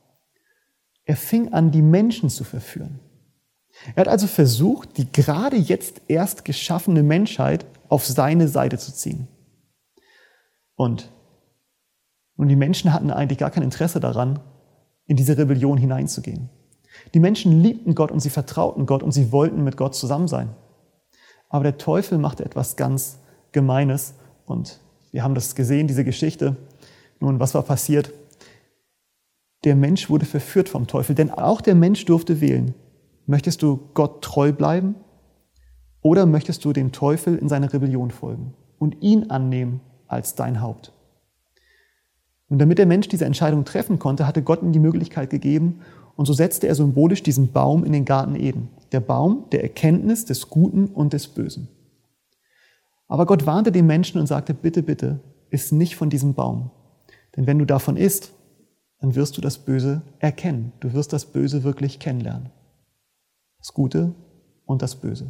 er fing an, die Menschen zu verführen. Er hat also versucht, die gerade jetzt erst geschaffene Menschheit auf seine Seite zu ziehen. Und die Menschen hatten eigentlich gar kein Interesse daran, in diese Rebellion hineinzugehen. Die Menschen liebten Gott und sie vertrauten Gott und sie wollten mit Gott zusammen sein. Aber der Teufel machte etwas ganz Gemeines und wir haben das gesehen, diese Geschichte. Nun, was war passiert? Der Mensch wurde verführt vom Teufel, denn auch der Mensch durfte wählen. Möchtest du Gott treu bleiben oder möchtest du dem Teufel in seine Rebellion folgen und ihn annehmen als dein Haupt? Und damit der Mensch diese Entscheidung treffen konnte, hatte Gott ihm die Möglichkeit gegeben und so setzte er symbolisch diesen Baum in den Garten Eden. Der Baum der Erkenntnis des Guten und des Bösen. Aber Gott warnte den Menschen und sagte, bitte, bitte, iss nicht von diesem Baum. Denn wenn du davon isst, dann wirst du das Böse erkennen. Du wirst das Böse wirklich kennenlernen. Das Gute und das Böse.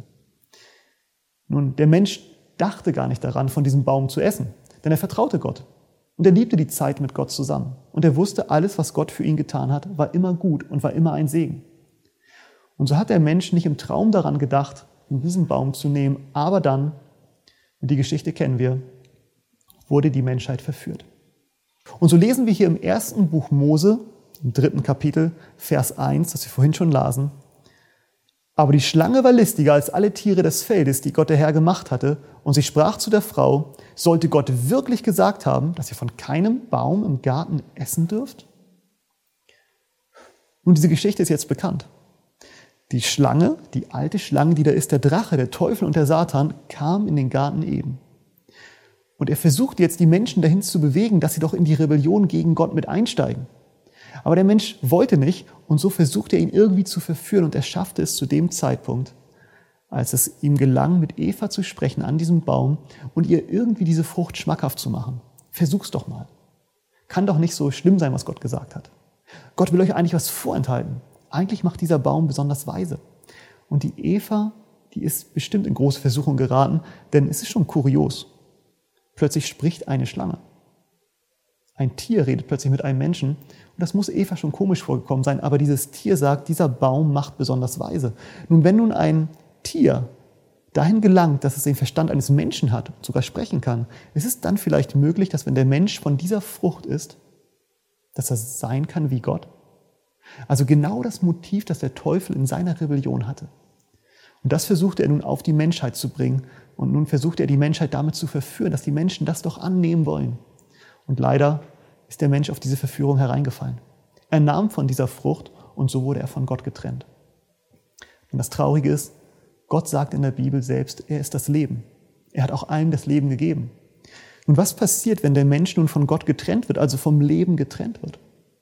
Nun, der Mensch dachte gar nicht daran, von diesem Baum zu essen, denn er vertraute Gott. Und er liebte die Zeit mit Gott zusammen. Und er wusste, alles, was Gott für ihn getan hat, war immer gut und war immer ein Segen. Und so hat der Mensch nicht im Traum daran gedacht, diesen Baum zu nehmen, aber dann, und die Geschichte kennen wir, wurde die Menschheit verführt. Und so lesen wir hier im 1. Buch Mose, im 3. Kapitel, Vers 1, das wir vorhin schon lasen. Aber die Schlange war listiger als alle Tiere des Feldes, die Gott der Herr gemacht hatte, und sie sprach zu der Frau, sollte Gott wirklich gesagt haben, dass ihr von keinem Baum im Garten essen dürft? Nun, diese Geschichte ist jetzt bekannt. Die Schlange, die alte Schlange, die da ist, der Drache, der Teufel und der Satan, kam in den Garten Eden. Und er versucht jetzt, die Menschen dahin zu bewegen, dass sie doch in die Rebellion gegen Gott mit einsteigen. Aber der Mensch wollte nicht und so versuchte er ihn irgendwie zu verführen und er schaffte es zu dem Zeitpunkt, als es ihm gelang, mit Eva zu sprechen an diesem Baum und ihr irgendwie diese Frucht schmackhaft zu machen. Versuch's doch mal. Kann doch nicht so schlimm sein, was Gott gesagt hat. Gott will euch eigentlich was vorenthalten. Eigentlich macht dieser Baum besonders weise. Und die Eva, die ist bestimmt in große Versuchung geraten, denn es ist schon kurios. Plötzlich spricht eine Schlange. Ein Tier redet plötzlich mit einem Menschen und das muss Eva schon komisch vorgekommen sein, aber dieses Tier sagt, dieser Baum macht besonders weise. Nun, wenn nun ein Tier dahin gelangt, dass es den Verstand eines Menschen hat und sogar sprechen kann, ist es dann vielleicht möglich, dass wenn der Mensch von dieser Frucht isst, dass er sein kann wie Gott? Also genau das Motiv, das der Teufel in seiner Rebellion hatte. Und das versuchte er nun auf die Menschheit zu bringen. Und nun versuchte er die Menschheit damit zu verführen, dass die Menschen das doch annehmen wollen. Und leider ist der Mensch auf diese Verführung hereingefallen. Er nahm von dieser Frucht und so wurde er von Gott getrennt. Und das Traurige ist, Gott sagt in der Bibel selbst, er ist das Leben. Er hat auch allen das Leben gegeben. Und was passiert, wenn der Mensch nun von Gott getrennt wird, also vom Leben getrennt wird?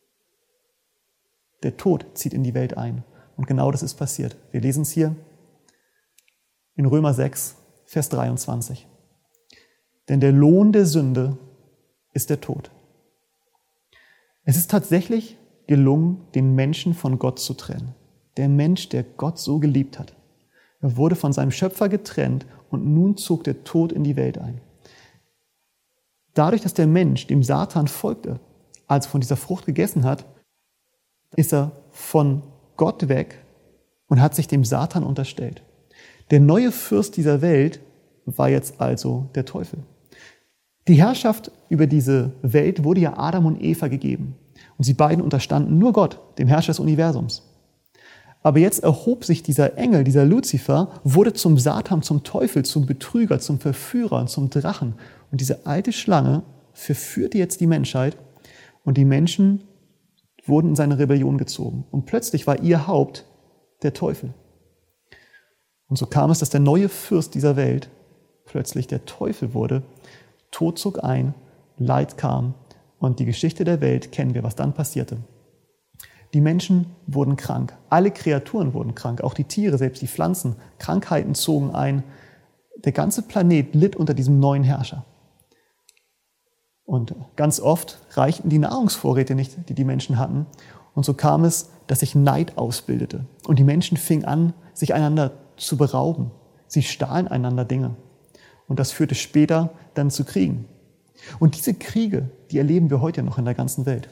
Der Tod zieht in die Welt ein. Und genau das ist passiert. Wir lesen es hier in Römer 6, Vers 23. Denn der Lohn der Sünde ist der Tod. Es ist tatsächlich gelungen, den Menschen von Gott zu trennen. Der Mensch, der Gott so geliebt hat. Er wurde von seinem Schöpfer getrennt und nun zog der Tod in die Welt ein. Dadurch, dass der Mensch dem Satan folgte, als er von dieser Frucht gegessen hat, ist er von Gott weg und hat sich dem Satan unterstellt. Der neue Fürst dieser Welt war jetzt also der Teufel. Die Herrschaft über diese Welt wurde ja Adam und Eva gegeben. Und sie beiden unterstanden nur Gott, dem Herrscher des Universums. Aber jetzt erhob sich dieser Engel, dieser Luzifer, wurde zum Satan, zum Teufel, zum Betrüger, zum Verführer und zum Drachen. Und diese alte Schlange verführte jetzt die Menschheit und die Menschen wurden in seine Rebellion gezogen. Und plötzlich war ihr Haupt der Teufel. Und so kam es, dass der neue Fürst dieser Welt plötzlich der Teufel wurde. Tod zog ein, Leid kam und die Geschichte der Welt kennen wir, was dann passierte. Die Menschen wurden krank, alle Kreaturen wurden krank, auch die Tiere, selbst die Pflanzen. Krankheiten zogen ein. Der ganze Planet litt unter diesem neuen Herrscher. Und ganz oft reichten die Nahrungsvorräte nicht, die die Menschen hatten. Und so kam es, dass sich Neid ausbildete. Und die Menschen fingen an, sich einander zu berauben. Sie stahlen einander Dinge. Und das führte später dann zu Kriegen. Und diese Kriege, die erleben wir heute noch in der ganzen Welt.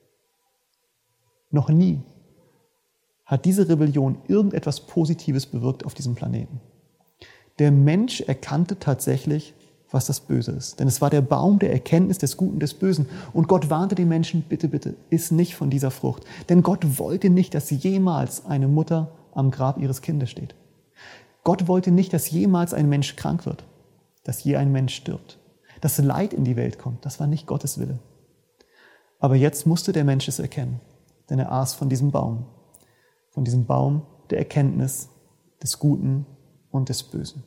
Noch nie hat diese Rebellion irgendetwas Positives bewirkt auf diesem Planeten. Der Mensch erkannte tatsächlich, was das Böse ist. Denn es war der Baum der Erkenntnis des Guten und des Bösen. Und Gott warnte den Menschen, bitte, bitte, iss nicht von dieser Frucht. Denn Gott wollte nicht, dass jemals eine Mutter am Grab ihres Kindes steht. Gott wollte nicht, dass jemals ein Mensch krank wird, dass je ein Mensch stirbt, dass Leid in die Welt kommt. Das war nicht Gottes Wille. Aber jetzt musste der Mensch es erkennen, denn er aß von diesem Baum der Erkenntnis des Guten und des Bösen.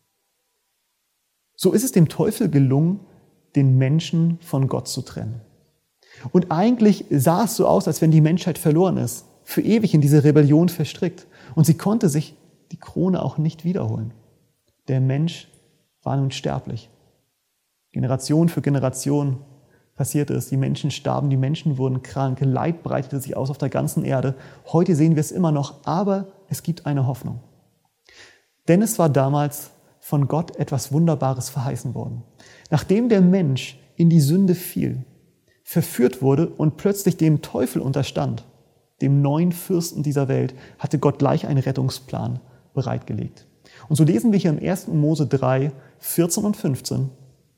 So ist es dem Teufel gelungen, den Menschen von Gott zu trennen. Und eigentlich sah es so aus, als wenn die Menschheit verloren ist, für ewig in diese Rebellion verstrickt. Und sie konnte sich die Krone auch nicht wiederholen. Der Mensch war nun sterblich. Generation für Generation passierte es. Die Menschen starben, die Menschen wurden krank, Leid breitete sich aus auf der ganzen Erde. Heute sehen wir es immer noch, aber es gibt eine Hoffnung. Denn es war damals von Gott etwas Wunderbares verheißen worden. Nachdem der Mensch in die Sünde fiel, verführt wurde und plötzlich dem Teufel unterstand, dem neuen Fürsten dieser Welt, hatte Gott gleich einen Rettungsplan bereitgelegt. Und so lesen wir hier im 1. Mose 3, 14 und 15.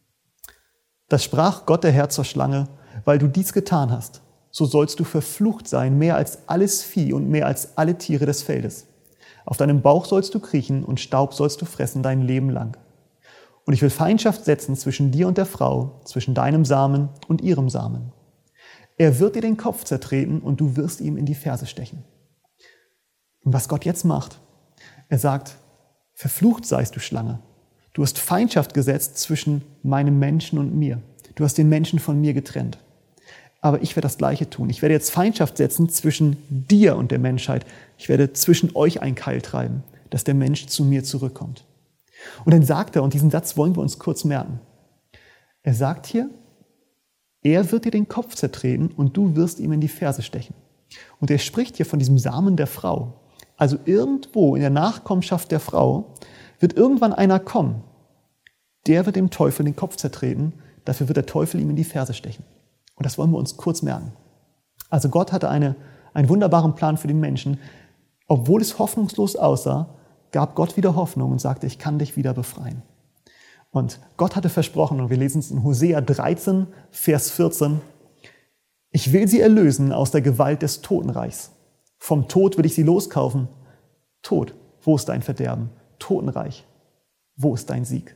Das sprach Gott der Herr zur Schlange, weil du dies getan hast, so sollst du verflucht sein, mehr als alles Vieh und mehr als alle Tiere des Feldes. Auf deinem Bauch sollst du kriechen und Staub sollst du fressen dein Leben lang. Und ich will Feindschaft setzen zwischen dir und der Frau, zwischen deinem Samen und ihrem Samen. Er wird dir den Kopf zertreten und du wirst ihm in die Ferse stechen. Und was Gott jetzt macht, er sagt, verflucht seist du Schlange. Du hast Feindschaft gesetzt zwischen meinem Menschen und mir. Du hast den Menschen von mir getrennt. Aber ich werde das Gleiche tun. Ich werde jetzt Feindschaft setzen zwischen dir und der Menschheit. Ich werde zwischen euch ein Keil treiben, dass der Mensch zu mir zurückkommt. Und dann sagt er, und diesen Satz wollen wir uns kurz merken. Er sagt hier, er wird dir den Kopf zertreten und du wirst ihm in die Ferse stechen. Und er spricht hier von diesem Samen der Frau. Also irgendwo in der Nachkommenschaft der Frau wird irgendwann einer kommen, der wird dem Teufel den Kopf zertreten, dafür wird der Teufel ihm in die Ferse stechen. Und das wollen wir uns kurz merken. Also Gott hatte einen wunderbaren Plan für den Menschen. Obwohl es hoffnungslos aussah, gab Gott wieder Hoffnung und sagte, ich kann dich wieder befreien. Und Gott hatte versprochen, und wir lesen es in Hosea 13, Vers 14, ich will sie erlösen aus der Gewalt des Totenreichs. Vom Tod will ich sie loskaufen. Tod, wo ist dein Verderben? Totenreich, wo ist dein Sieg?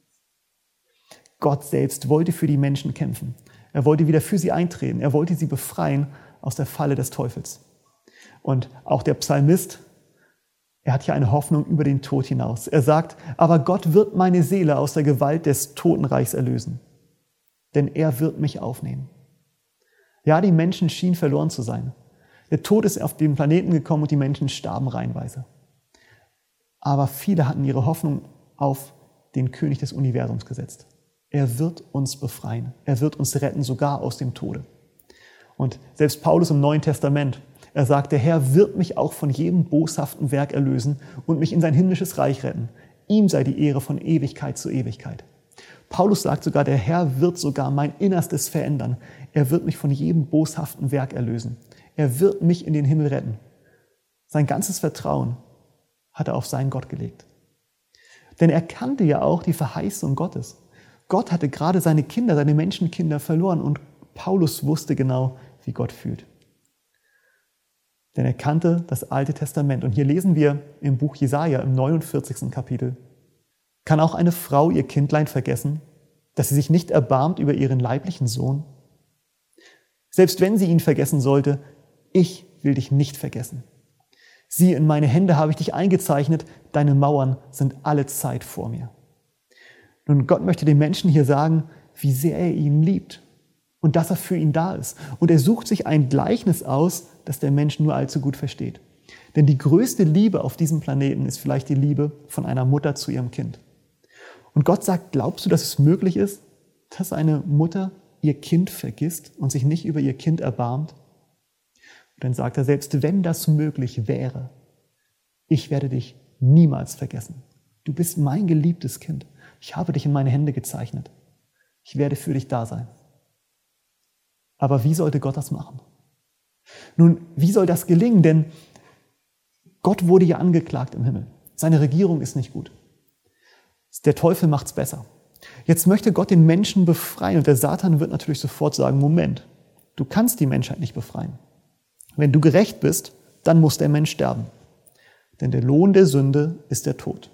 Gott selbst wollte für die Menschen kämpfen. Er wollte wieder für sie eintreten. Er wollte sie befreien aus der Falle des Teufels. Und auch der Psalmist, er hat hier eine Hoffnung über den Tod hinaus. Er sagt, aber Gott wird meine Seele aus der Gewalt des Totenreichs erlösen, denn er wird mich aufnehmen. Ja, die Menschen schienen verloren zu sein. Der Tod ist auf den Planeten gekommen und die Menschen starben reihenweise. Aber viele hatten ihre Hoffnung auf den König des Universums gesetzt. Er wird uns befreien. Er wird uns retten, sogar aus dem Tode. Und selbst Paulus im Neuen Testament, er sagt, der Herr wird mich auch von jedem boshaften Werk erlösen und mich in sein himmlisches Reich retten. Ihm sei die Ehre von Ewigkeit zu Ewigkeit. Paulus sagt sogar, der Herr wird sogar mein Innerstes verändern. Er wird mich von jedem boshaften Werk erlösen. Er wird mich in den Himmel retten. Sein ganzes Vertrauen hat er auf seinen Gott gelegt. Denn er kannte ja auch die Verheißung Gottes. Gott hatte gerade seine Kinder, seine Menschenkinder verloren und Paulus wusste genau, wie Gott fühlt. Denn er kannte das Alte Testament. Und hier lesen wir im Buch Jesaja im 49. Kapitel. Kann auch eine Frau ihr Kindlein vergessen, dass sie sich nicht erbarmt über ihren leiblichen Sohn? Selbst wenn sie ihn vergessen sollte, ich will dich nicht vergessen. Sieh, in meine Hände habe ich dich eingezeichnet, deine Mauern sind alle Zeit vor mir. Nun, Gott möchte den Menschen hier sagen, wie sehr er ihn liebt und dass er für ihn da ist. Und er sucht sich ein Gleichnis aus, das der Mensch nur allzu gut versteht. Denn die größte Liebe auf diesem Planeten ist vielleicht die Liebe von einer Mutter zu ihrem Kind. Und Gott sagt, glaubst du, dass es möglich ist, dass eine Mutter ihr Kind vergisst und sich nicht über ihr Kind erbarmt? Und dann sagt er, selbst wenn das möglich wäre, ich werde dich niemals vergessen. Du bist mein geliebtes Kind. Ich habe dich in meine Hände gezeichnet. Ich werde für dich da sein. Aber wie sollte Gott das machen? Nun, wie soll das gelingen? Denn Gott wurde ja angeklagt im Himmel. Seine Regierung ist nicht gut. Der Teufel macht's besser. Jetzt möchte Gott den Menschen befreien und der Satan wird natürlich sofort sagen, Moment, du kannst die Menschheit nicht befreien. Wenn du gerecht bist, dann muss der Mensch sterben. Denn der Lohn der Sünde ist der Tod.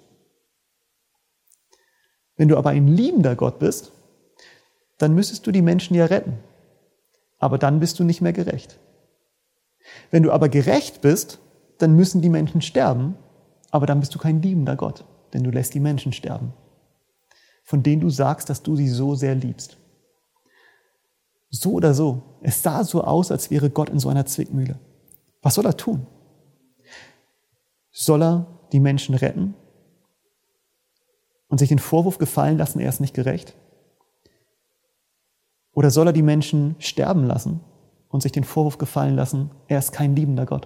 Wenn du aber ein liebender Gott bist, dann müsstest du die Menschen ja retten. Aber dann bist du nicht mehr gerecht. Wenn du aber gerecht bist, dann müssen die Menschen sterben, aber dann bist du kein liebender Gott, denn du lässt die Menschen sterben, von denen du sagst, dass du sie so sehr liebst. So oder so, es sah so aus, als wäre Gott in so einer Zwickmühle. Was soll er tun? Soll er die Menschen retten und sich den Vorwurf gefallen lassen, er ist nicht gerecht? Oder soll er die Menschen sterben lassen und sich den Vorwurf gefallen lassen, er ist kein liebender Gott?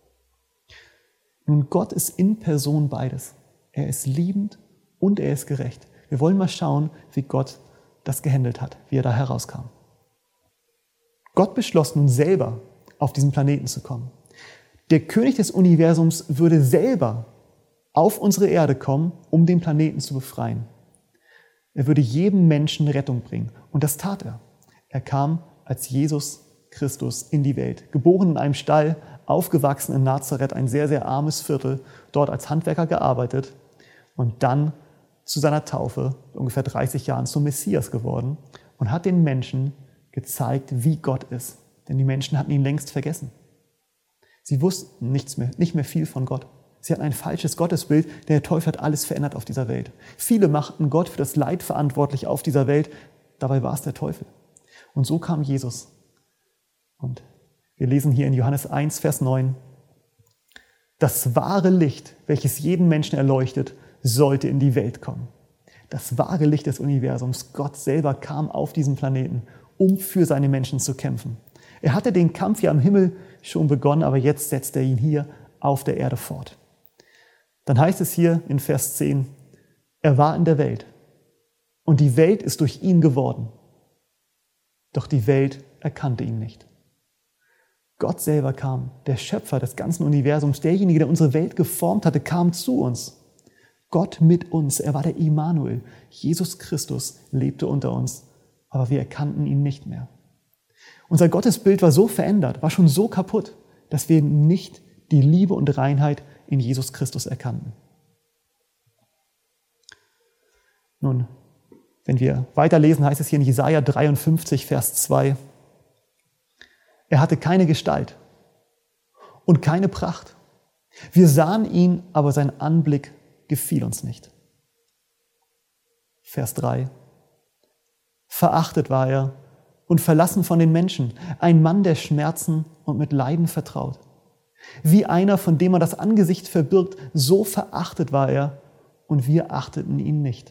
Nun, Gott ist in Person beides. Er ist liebend und er ist gerecht. Wir wollen mal schauen, wie Gott das gehandelt hat, wie er da herauskam. Gott beschloss nun selber, auf diesen Planeten zu kommen. Der König des Universums würde selber auf unsere Erde kommen, um den Planeten zu befreien. Er würde jedem Menschen Rettung bringen. Und das tat er. Er kam als Jesus Christus in die Welt. Geboren in einem Stall, aufgewachsen in Nazareth, ein sehr, sehr armes Viertel, dort als Handwerker gearbeitet und dann zu seiner Taufe, ungefähr 30 Jahren, zum Messias geworden und hat den Menschen gezeigt, wie Gott ist. Denn die Menschen hatten ihn längst vergessen. Sie wussten nicht mehr viel von Gott. Sie hatten ein falsches Gottesbild, der Teufel hat alles verändert auf dieser Welt. Viele machten Gott für das Leid verantwortlich auf dieser Welt, dabei war es der Teufel. Und so kam Jesus. Und wir lesen hier in Johannes 1, Vers 9, das wahre Licht, welches jeden Menschen erleuchtet, sollte in die Welt kommen. Das wahre Licht des Universums, Gott selber kam auf diesen Planeten, um für seine Menschen zu kämpfen. Er hatte den Kampf ja im Himmel schon begonnen, aber jetzt setzt er ihn hier auf der Erde fort. Dann heißt es hier in Vers 10, er war in der Welt und die Welt ist durch ihn geworden. Doch die Welt erkannte ihn nicht. Gott selber kam, der Schöpfer des ganzen Universums, derjenige, der unsere Welt geformt hatte, kam zu uns. Gott mit uns, er war der Immanuel. Jesus Christus lebte unter uns, aber wir erkannten ihn nicht mehr. Unser Gottesbild war so verändert, war schon so kaputt, dass wir nicht die Liebe und Reinheit in Jesus Christus erkannten. Nun, wenn wir weiterlesen, heißt es hier in Jesaja 53, Vers 2, er hatte keine Gestalt und keine Pracht. Wir sahen ihn, aber sein Anblick gefiel uns nicht. Vers 3, verachtet war er und verlassen von den Menschen, ein Mann der Schmerzen und mit Leiden vertraut. Wie einer, von dem man das Angesicht verbirgt, so verachtet war er und wir achteten ihn nicht.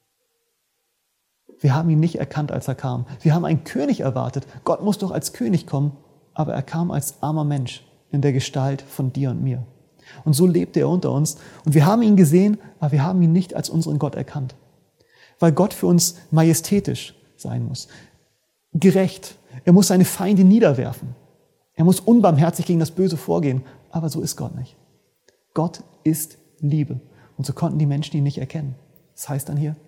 Wir haben ihn nicht erkannt, als er kam. Wir haben einen König erwartet. Gott muss doch als König kommen, aber er kam als armer Mensch in der Gestalt von dir und mir. Und so lebte er unter uns. Und wir haben ihn gesehen, aber wir haben ihn nicht als unseren Gott erkannt. Weil Gott für uns majestätisch sein muss, gerecht. Er muss seine Feinde niederwerfen. Er muss unbarmherzig gegen das Böse vorgehen. Aber so ist Gott nicht. Gott ist Liebe. Und so konnten die Menschen ihn nicht erkennen. Das heißt dann hier,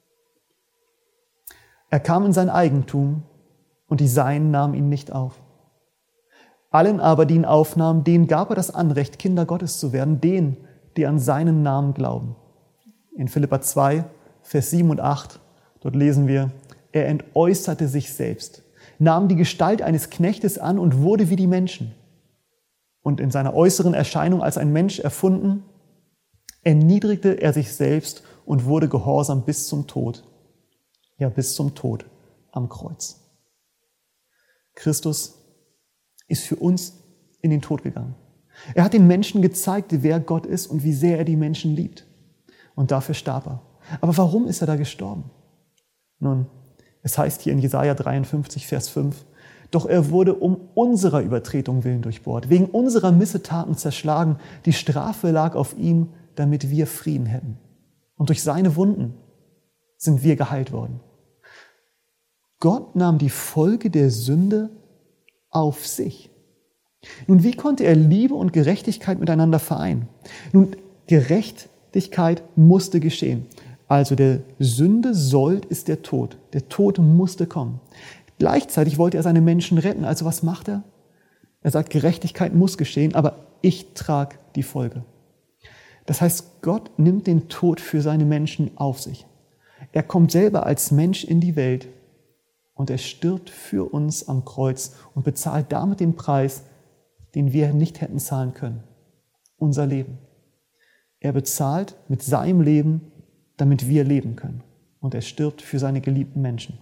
er kam in sein Eigentum und die Seinen nahmen ihn nicht auf. Allen aber, die ihn aufnahmen, denen gab er das Anrecht, Kinder Gottes zu werden, denen, die an seinen Namen glauben. In Philipper 2, Vers 7 und 8, dort lesen wir, er entäußerte sich selbst, nahm die Gestalt eines Knechtes an und wurde wie die Menschen. Und in seiner äußeren Erscheinung als ein Mensch erfunden, erniedrigte er sich selbst und wurde gehorsam bis zum Tod. Ja, bis zum Tod am Kreuz. Christus ist für uns in den Tod gegangen. Er hat den Menschen gezeigt, wer Gott ist und wie sehr er die Menschen liebt. Und dafür starb er. Aber warum ist er da gestorben? Nun, es heißt hier in Jesaja 53, Vers 5, doch er wurde um unserer Übertretung willen durchbohrt, wegen unserer Missetaten zerschlagen. Die Strafe lag auf ihm, damit wir Frieden hätten. Und durch seine Wunden sind wir geheilt worden. Gott nahm die Folge der Sünde auf sich. Nun, wie konnte er Liebe und Gerechtigkeit miteinander vereinen? Nun, Gerechtigkeit musste geschehen. Also der Sünde Sold ist der Tod. Der Tod musste kommen. Gleichzeitig wollte er seine Menschen retten. Also was macht er? Er sagt, Gerechtigkeit muss geschehen, aber ich trage die Folge. Das heißt, Gott nimmt den Tod für seine Menschen auf sich. Er kommt selber als Mensch in die Welt und er stirbt für uns am Kreuz und bezahlt damit den Preis, den wir nicht hätten zahlen können. Unser Leben. Er bezahlt mit seinem Leben, damit wir leben können. Und er stirbt für seine geliebten Menschen.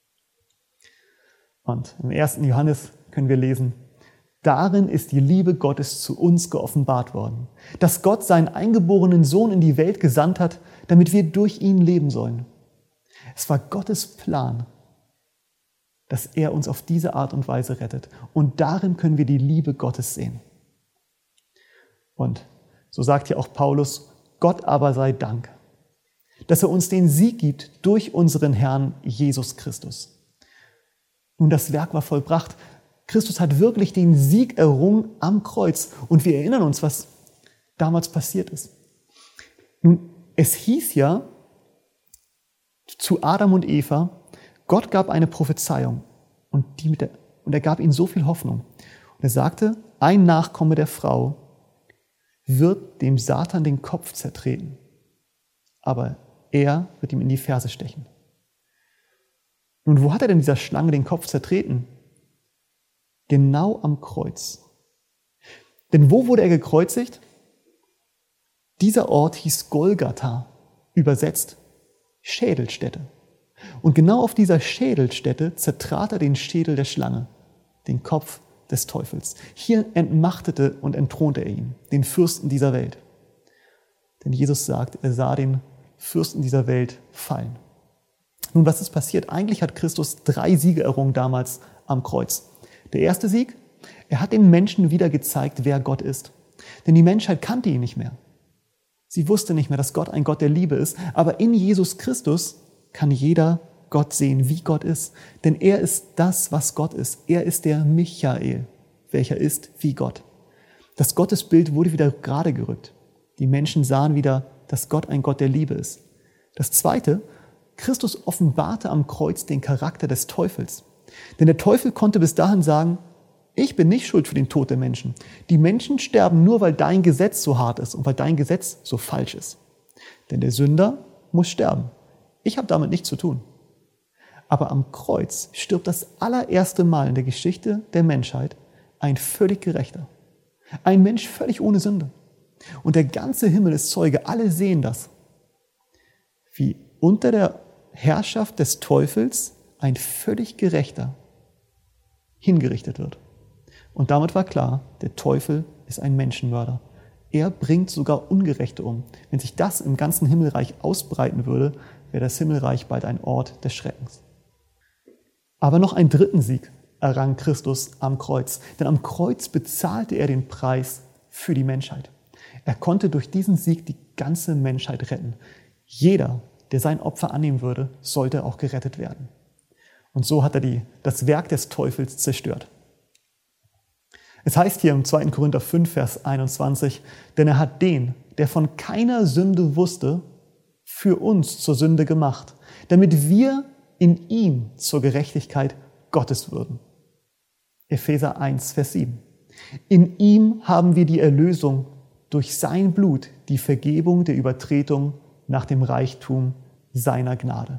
Und im 1. Johannes können wir lesen, darin ist die Liebe Gottes zu uns geoffenbart worden, dass Gott seinen eingeborenen Sohn in die Welt gesandt hat, damit wir durch ihn leben sollen. Es war Gottes Plan, dass er uns auf diese Art und Weise rettet. Und darin können wir die Liebe Gottes sehen. Und so sagt hier auch Paulus, Gott aber sei Dank, dass er uns den Sieg gibt durch unseren Herrn Jesus Christus. Nun, das Werk war vollbracht. Christus hat wirklich den Sieg errungen am Kreuz. Und wir erinnern uns, was damals passiert ist. Nun, es hieß ja zu Adam und Eva, Gott gab eine Prophezeiung und er gab ihnen so viel Hoffnung. Und er sagte, ein Nachkomme der Frau wird dem Satan den Kopf zertreten, aber er wird ihm in die Ferse stechen. Nun, wo hat er denn dieser Schlange den Kopf zertreten? Genau am Kreuz. Denn wo wurde er gekreuzigt? Dieser Ort hieß Golgatha, übersetzt Schädelstätte. Und genau auf dieser Schädelstätte zertrat er den Schädel der Schlange, den Kopf des Teufels. Hier entmachtete und entthronte er ihn, den Fürsten dieser Welt. Denn Jesus sagt, er sah den Fürsten dieser Welt fallen. Nun, was ist passiert? Eigentlich hat Christus 3 Siege errungen damals am Kreuz. Der erste Sieg, er hat den Menschen wieder gezeigt, wer Gott ist. Denn die Menschheit kannte ihn nicht mehr. Sie wusste nicht mehr, dass Gott ein Gott der Liebe ist. Aber in Jesus Christus kann jeder Gott sehen, wie Gott ist. Denn er ist das, was Gott ist. Er ist der Michael, welcher ist wie Gott. Das Gottesbild wurde wieder gerade gerückt. Die Menschen sahen wieder, dass Gott ein Gott der Liebe ist. Das Zweite, Christus offenbarte am Kreuz den Charakter des Teufels. Denn der Teufel konnte bis dahin sagen, ich bin nicht schuld für den Tod der Menschen. Die Menschen sterben nur, weil dein Gesetz so hart ist und weil dein Gesetz so falsch ist. Denn der Sünder muss sterben. Ich habe damit nichts zu tun. Aber am Kreuz stirbt das allererste Mal in der Geschichte der Menschheit ein völlig Gerechter. Ein Mensch völlig ohne Sünde. Und der ganze Himmel ist Zeuge, alle sehen das. Wie unter der Herrschaft des Teufels ein völlig Gerechter hingerichtet wird. Und damit war klar, der Teufel ist ein Menschenmörder. Er bringt sogar Ungerechte um. Wenn sich das im ganzen Himmelreich ausbreiten würde, wäre das Himmelreich bald ein Ort des Schreckens. Aber noch einen dritten Sieg errang Christus am Kreuz. Denn am Kreuz bezahlte er den Preis für die Menschheit. Er konnte durch diesen Sieg die ganze Menschheit retten. Jeder, der sein Opfer annehmen würde, sollte auch gerettet werden. Und so hat er das Werk des Teufels zerstört. Es heißt hier im 2. Korinther 5, Vers 21, denn er hat den, der von keiner Sünde wusste, für uns zur Sünde gemacht, damit wir in ihm zur Gerechtigkeit Gottes würden. Epheser 1, Vers 7. In ihm haben wir die Erlösung durch sein Blut, die Vergebung der Übertretung nach dem Reichtum seiner Gnade.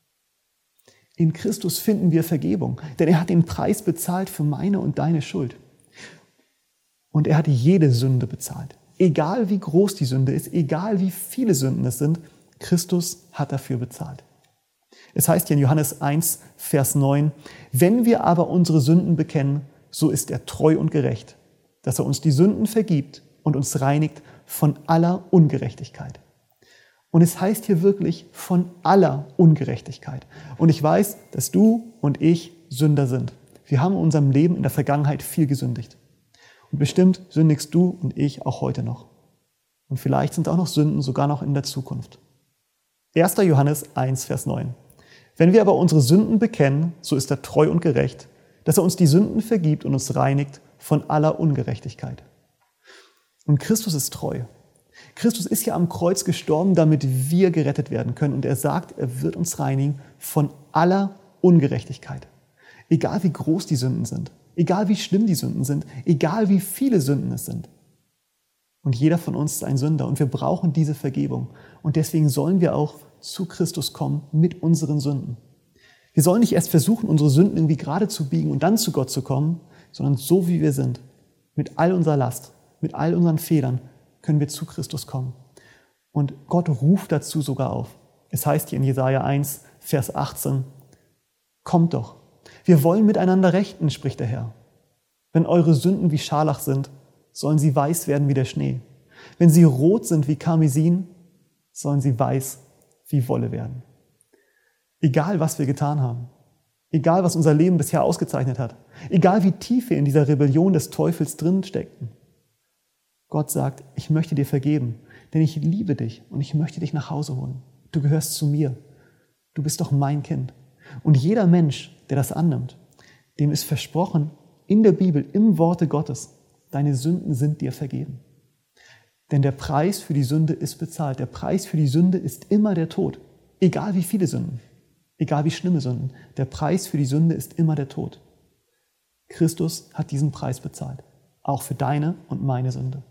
In Christus finden wir Vergebung, denn er hat den Preis bezahlt für meine und deine Schuld. Und er hat jede Sünde bezahlt. Egal wie groß die Sünde ist, egal wie viele Sünden es sind, Christus hat dafür bezahlt. Es heißt hier in Johannes 1, Vers 9, wenn wir aber unsere Sünden bekennen, so ist er treu und gerecht, dass er uns die Sünden vergibt und uns reinigt von aller Ungerechtigkeit. Und es heißt hier wirklich von aller Ungerechtigkeit. Und ich weiß, dass du und ich Sünder sind. Wir haben in unserem Leben in der Vergangenheit viel gesündigt. Und bestimmt sündigst du und ich auch heute noch. Und vielleicht sind auch noch Sünden sogar noch in der Zukunft. 1. Johannes 1, Vers 9. Wenn wir aber unsere Sünden bekennen, so ist er treu und gerecht, dass er uns die Sünden vergibt und uns reinigt von aller Ungerechtigkeit. Und Christus ist treu. Christus ist ja am Kreuz gestorben, damit wir gerettet werden können. Und er sagt, er wird uns reinigen von aller Ungerechtigkeit. Egal wie groß die Sünden sind, egal wie schlimm die Sünden sind, egal wie viele Sünden es sind. Und jeder von uns ist ein Sünder und wir brauchen diese Vergebung. Und deswegen sollen wir auch zu Christus kommen mit unseren Sünden. Wir sollen nicht erst versuchen, unsere Sünden irgendwie gerade zu biegen und dann zu Gott zu kommen, sondern so wie wir sind, mit all unserer Last, mit all unseren Fehlern, können wir zu Christus kommen. Und Gott ruft dazu sogar auf. Es heißt hier in Jesaja 1, Vers 18, kommt doch, wir wollen miteinander rechten, spricht der Herr. Wenn eure Sünden wie Scharlach sind, sollen sie weiß werden wie der Schnee. Wenn sie rot sind wie Karmesin, sollen sie weiß wie Wolle werden. Egal, was wir getan haben, egal, was unser Leben bisher ausgezeichnet hat, egal, wie tief wir in dieser Rebellion des Teufels drin steckten, Gott sagt, ich möchte dir vergeben, denn ich liebe dich und ich möchte dich nach Hause holen. Du gehörst zu mir. Du bist doch mein Kind. Und jeder Mensch, der das annimmt, dem ist versprochen, in der Bibel, im Worte Gottes, deine Sünden sind dir vergeben. Denn der Preis für die Sünde ist bezahlt. Der Preis für die Sünde ist immer der Tod. Egal wie viele Sünden, egal wie schlimme Sünden. Der Preis für die Sünde ist immer der Tod. Christus hat diesen Preis bezahlt. Auch für deine und meine Sünde.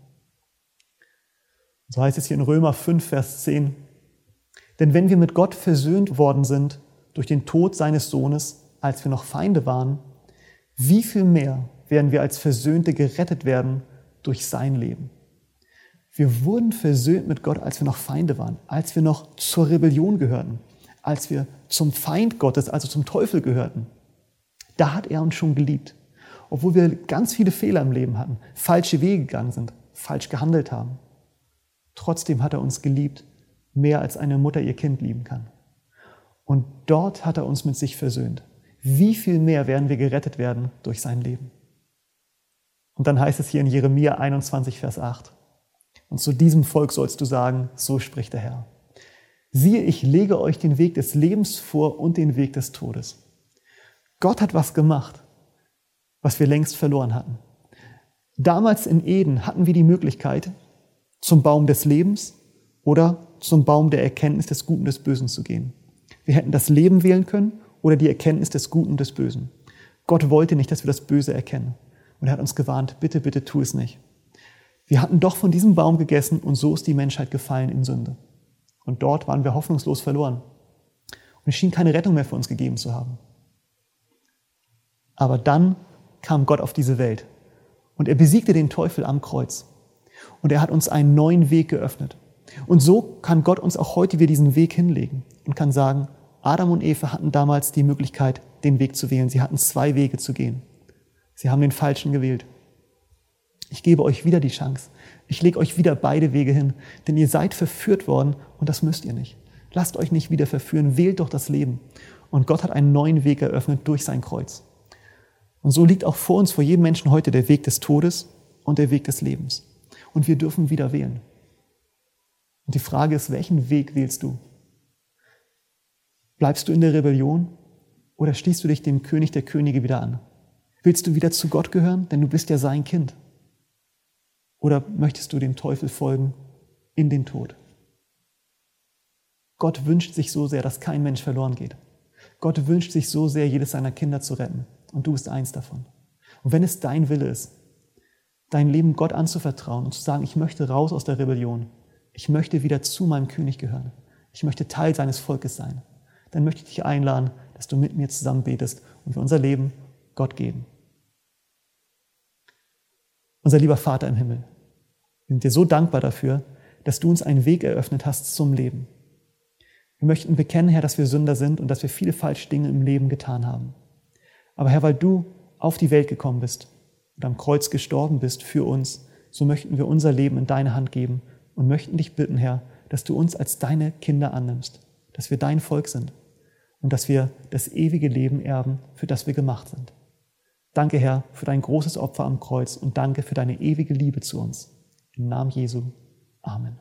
So heißt es hier in Römer 5, Vers 10. Denn wenn wir mit Gott versöhnt worden sind durch den Tod seines Sohnes, als wir noch Feinde waren, wie viel mehr werden wir als Versöhnte gerettet werden durch sein Leben? Wir wurden versöhnt mit Gott, als wir noch Feinde waren, als wir noch zur Rebellion gehörten, als wir zum Feind Gottes, also zum Teufel gehörten. Da hat er uns schon geliebt. Obwohl wir ganz viele Fehler im Leben hatten, falsche Wege gegangen sind, falsch gehandelt haben. Trotzdem hat er uns geliebt, mehr als eine Mutter ihr Kind lieben kann. Und dort hat er uns mit sich versöhnt. Wie viel mehr werden wir gerettet werden durch sein Leben? Und dann heißt es hier in Jeremia 21, Vers 8. Und zu diesem Volk sollst du sagen, so spricht der Herr. Siehe, ich lege euch den Weg des Lebens vor und den Weg des Todes. Gott hat was gemacht, was wir längst verloren hatten. Damals in Eden hatten wir die Möglichkeit, zum Baum des Lebens oder zum Baum der Erkenntnis des Guten und des Bösen zu gehen. Wir hätten das Leben wählen können oder die Erkenntnis des Guten und des Bösen. Gott wollte nicht, dass wir das Böse erkennen. Und er hat uns gewarnt, bitte, bitte tu es nicht. Wir hatten doch von diesem Baum gegessen und so ist die Menschheit gefallen in Sünde. Und dort waren wir hoffnungslos verloren. Und es schien keine Rettung mehr für uns gegeben zu haben. Aber dann kam Gott auf diese Welt und er besiegte den Teufel am Kreuz. Und er hat uns einen neuen Weg geöffnet. Und so kann Gott uns auch heute wieder diesen Weg hinlegen und kann sagen, Adam und Eva hatten damals die Möglichkeit, den Weg zu wählen. Sie hatten 2 Wege zu gehen. Sie haben den falschen gewählt. Ich gebe euch wieder die Chance. Ich lege euch wieder beide Wege hin, denn ihr seid verführt worden und das müsst ihr nicht. Lasst euch nicht wieder verführen, wählt doch das Leben. Und Gott hat einen neuen Weg eröffnet durch sein Kreuz. Und so liegt auch vor uns, vor jedem Menschen heute der Weg des Todes und der Weg des Lebens. Und wir dürfen wieder wählen. Und die Frage ist, welchen Weg wählst du? Bleibst du in der Rebellion oder schließt du dich dem König der Könige wieder an? Willst du wieder zu Gott gehören, denn du bist ja sein Kind? Oder möchtest du dem Teufel folgen in den Tod? Gott wünscht sich so sehr, dass kein Mensch verloren geht. Gott wünscht sich so sehr, jedes seiner Kinder zu retten. Und du bist eins davon. Und wenn es dein Wille ist, dein Leben Gott anzuvertrauen und zu sagen, ich möchte raus aus der Rebellion, ich möchte wieder zu meinem König gehören, ich möchte Teil seines Volkes sein, dann möchte ich dich einladen, dass du mit mir zusammen betest und wir unser Leben Gott geben. Unser lieber Vater im Himmel, wir sind dir so dankbar dafür, dass du uns einen Weg eröffnet hast zum Leben. Wir möchten bekennen, Herr, dass wir Sünder sind und dass wir viele falsche Dinge im Leben getan haben. Aber Herr, weil du auf die Welt gekommen bist und am Kreuz gestorben bist für uns, so möchten wir unser Leben in deine Hand geben und möchten dich bitten, Herr, dass du uns als deine Kinder annimmst, dass wir dein Volk sind und dass wir das ewige Leben erben, für das wir gemacht sind. Danke, Herr, für dein großes Opfer am Kreuz und danke für deine ewige Liebe zu uns. Im Namen Jesu. Amen.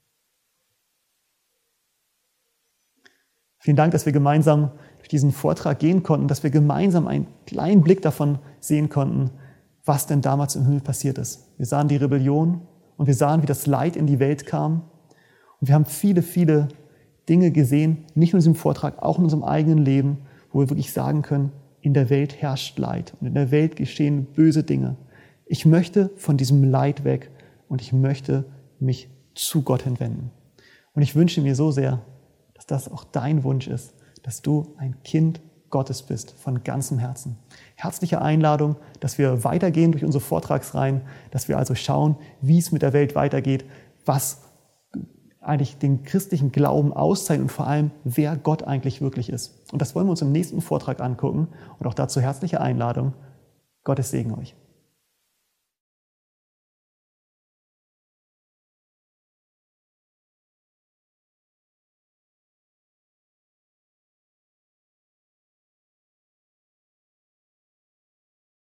Vielen Dank, dass wir gemeinsam durch diesen Vortrag gehen konnten, dass wir gemeinsam einen kleinen Blick davon sehen konnten, was denn damals im Himmel passiert ist. Wir sahen die Rebellion und wir sahen, wie das Leid in die Welt kam. Und wir haben viele, viele Dinge gesehen, nicht nur in diesem Vortrag, auch in unserem eigenen Leben, wo wir wirklich sagen können, in der Welt herrscht Leid und in der Welt geschehen böse Dinge. Ich möchte von diesem Leid weg und ich möchte mich zu Gott hinwenden. Und ich wünsche mir so sehr, dass das auch dein Wunsch ist, dass du ein Kind Gottes bist, von ganzem Herzen. Herzliche Einladung, dass wir weitergehen durch unsere Vortragsreihen, dass wir also schauen, wie es mit der Welt weitergeht, was eigentlich den christlichen Glauben auszeichnet und vor allem, wer Gott eigentlich wirklich ist. Und das wollen wir uns im nächsten Vortrag angucken und auch dazu herzliche Einladung. Gottes Segen euch.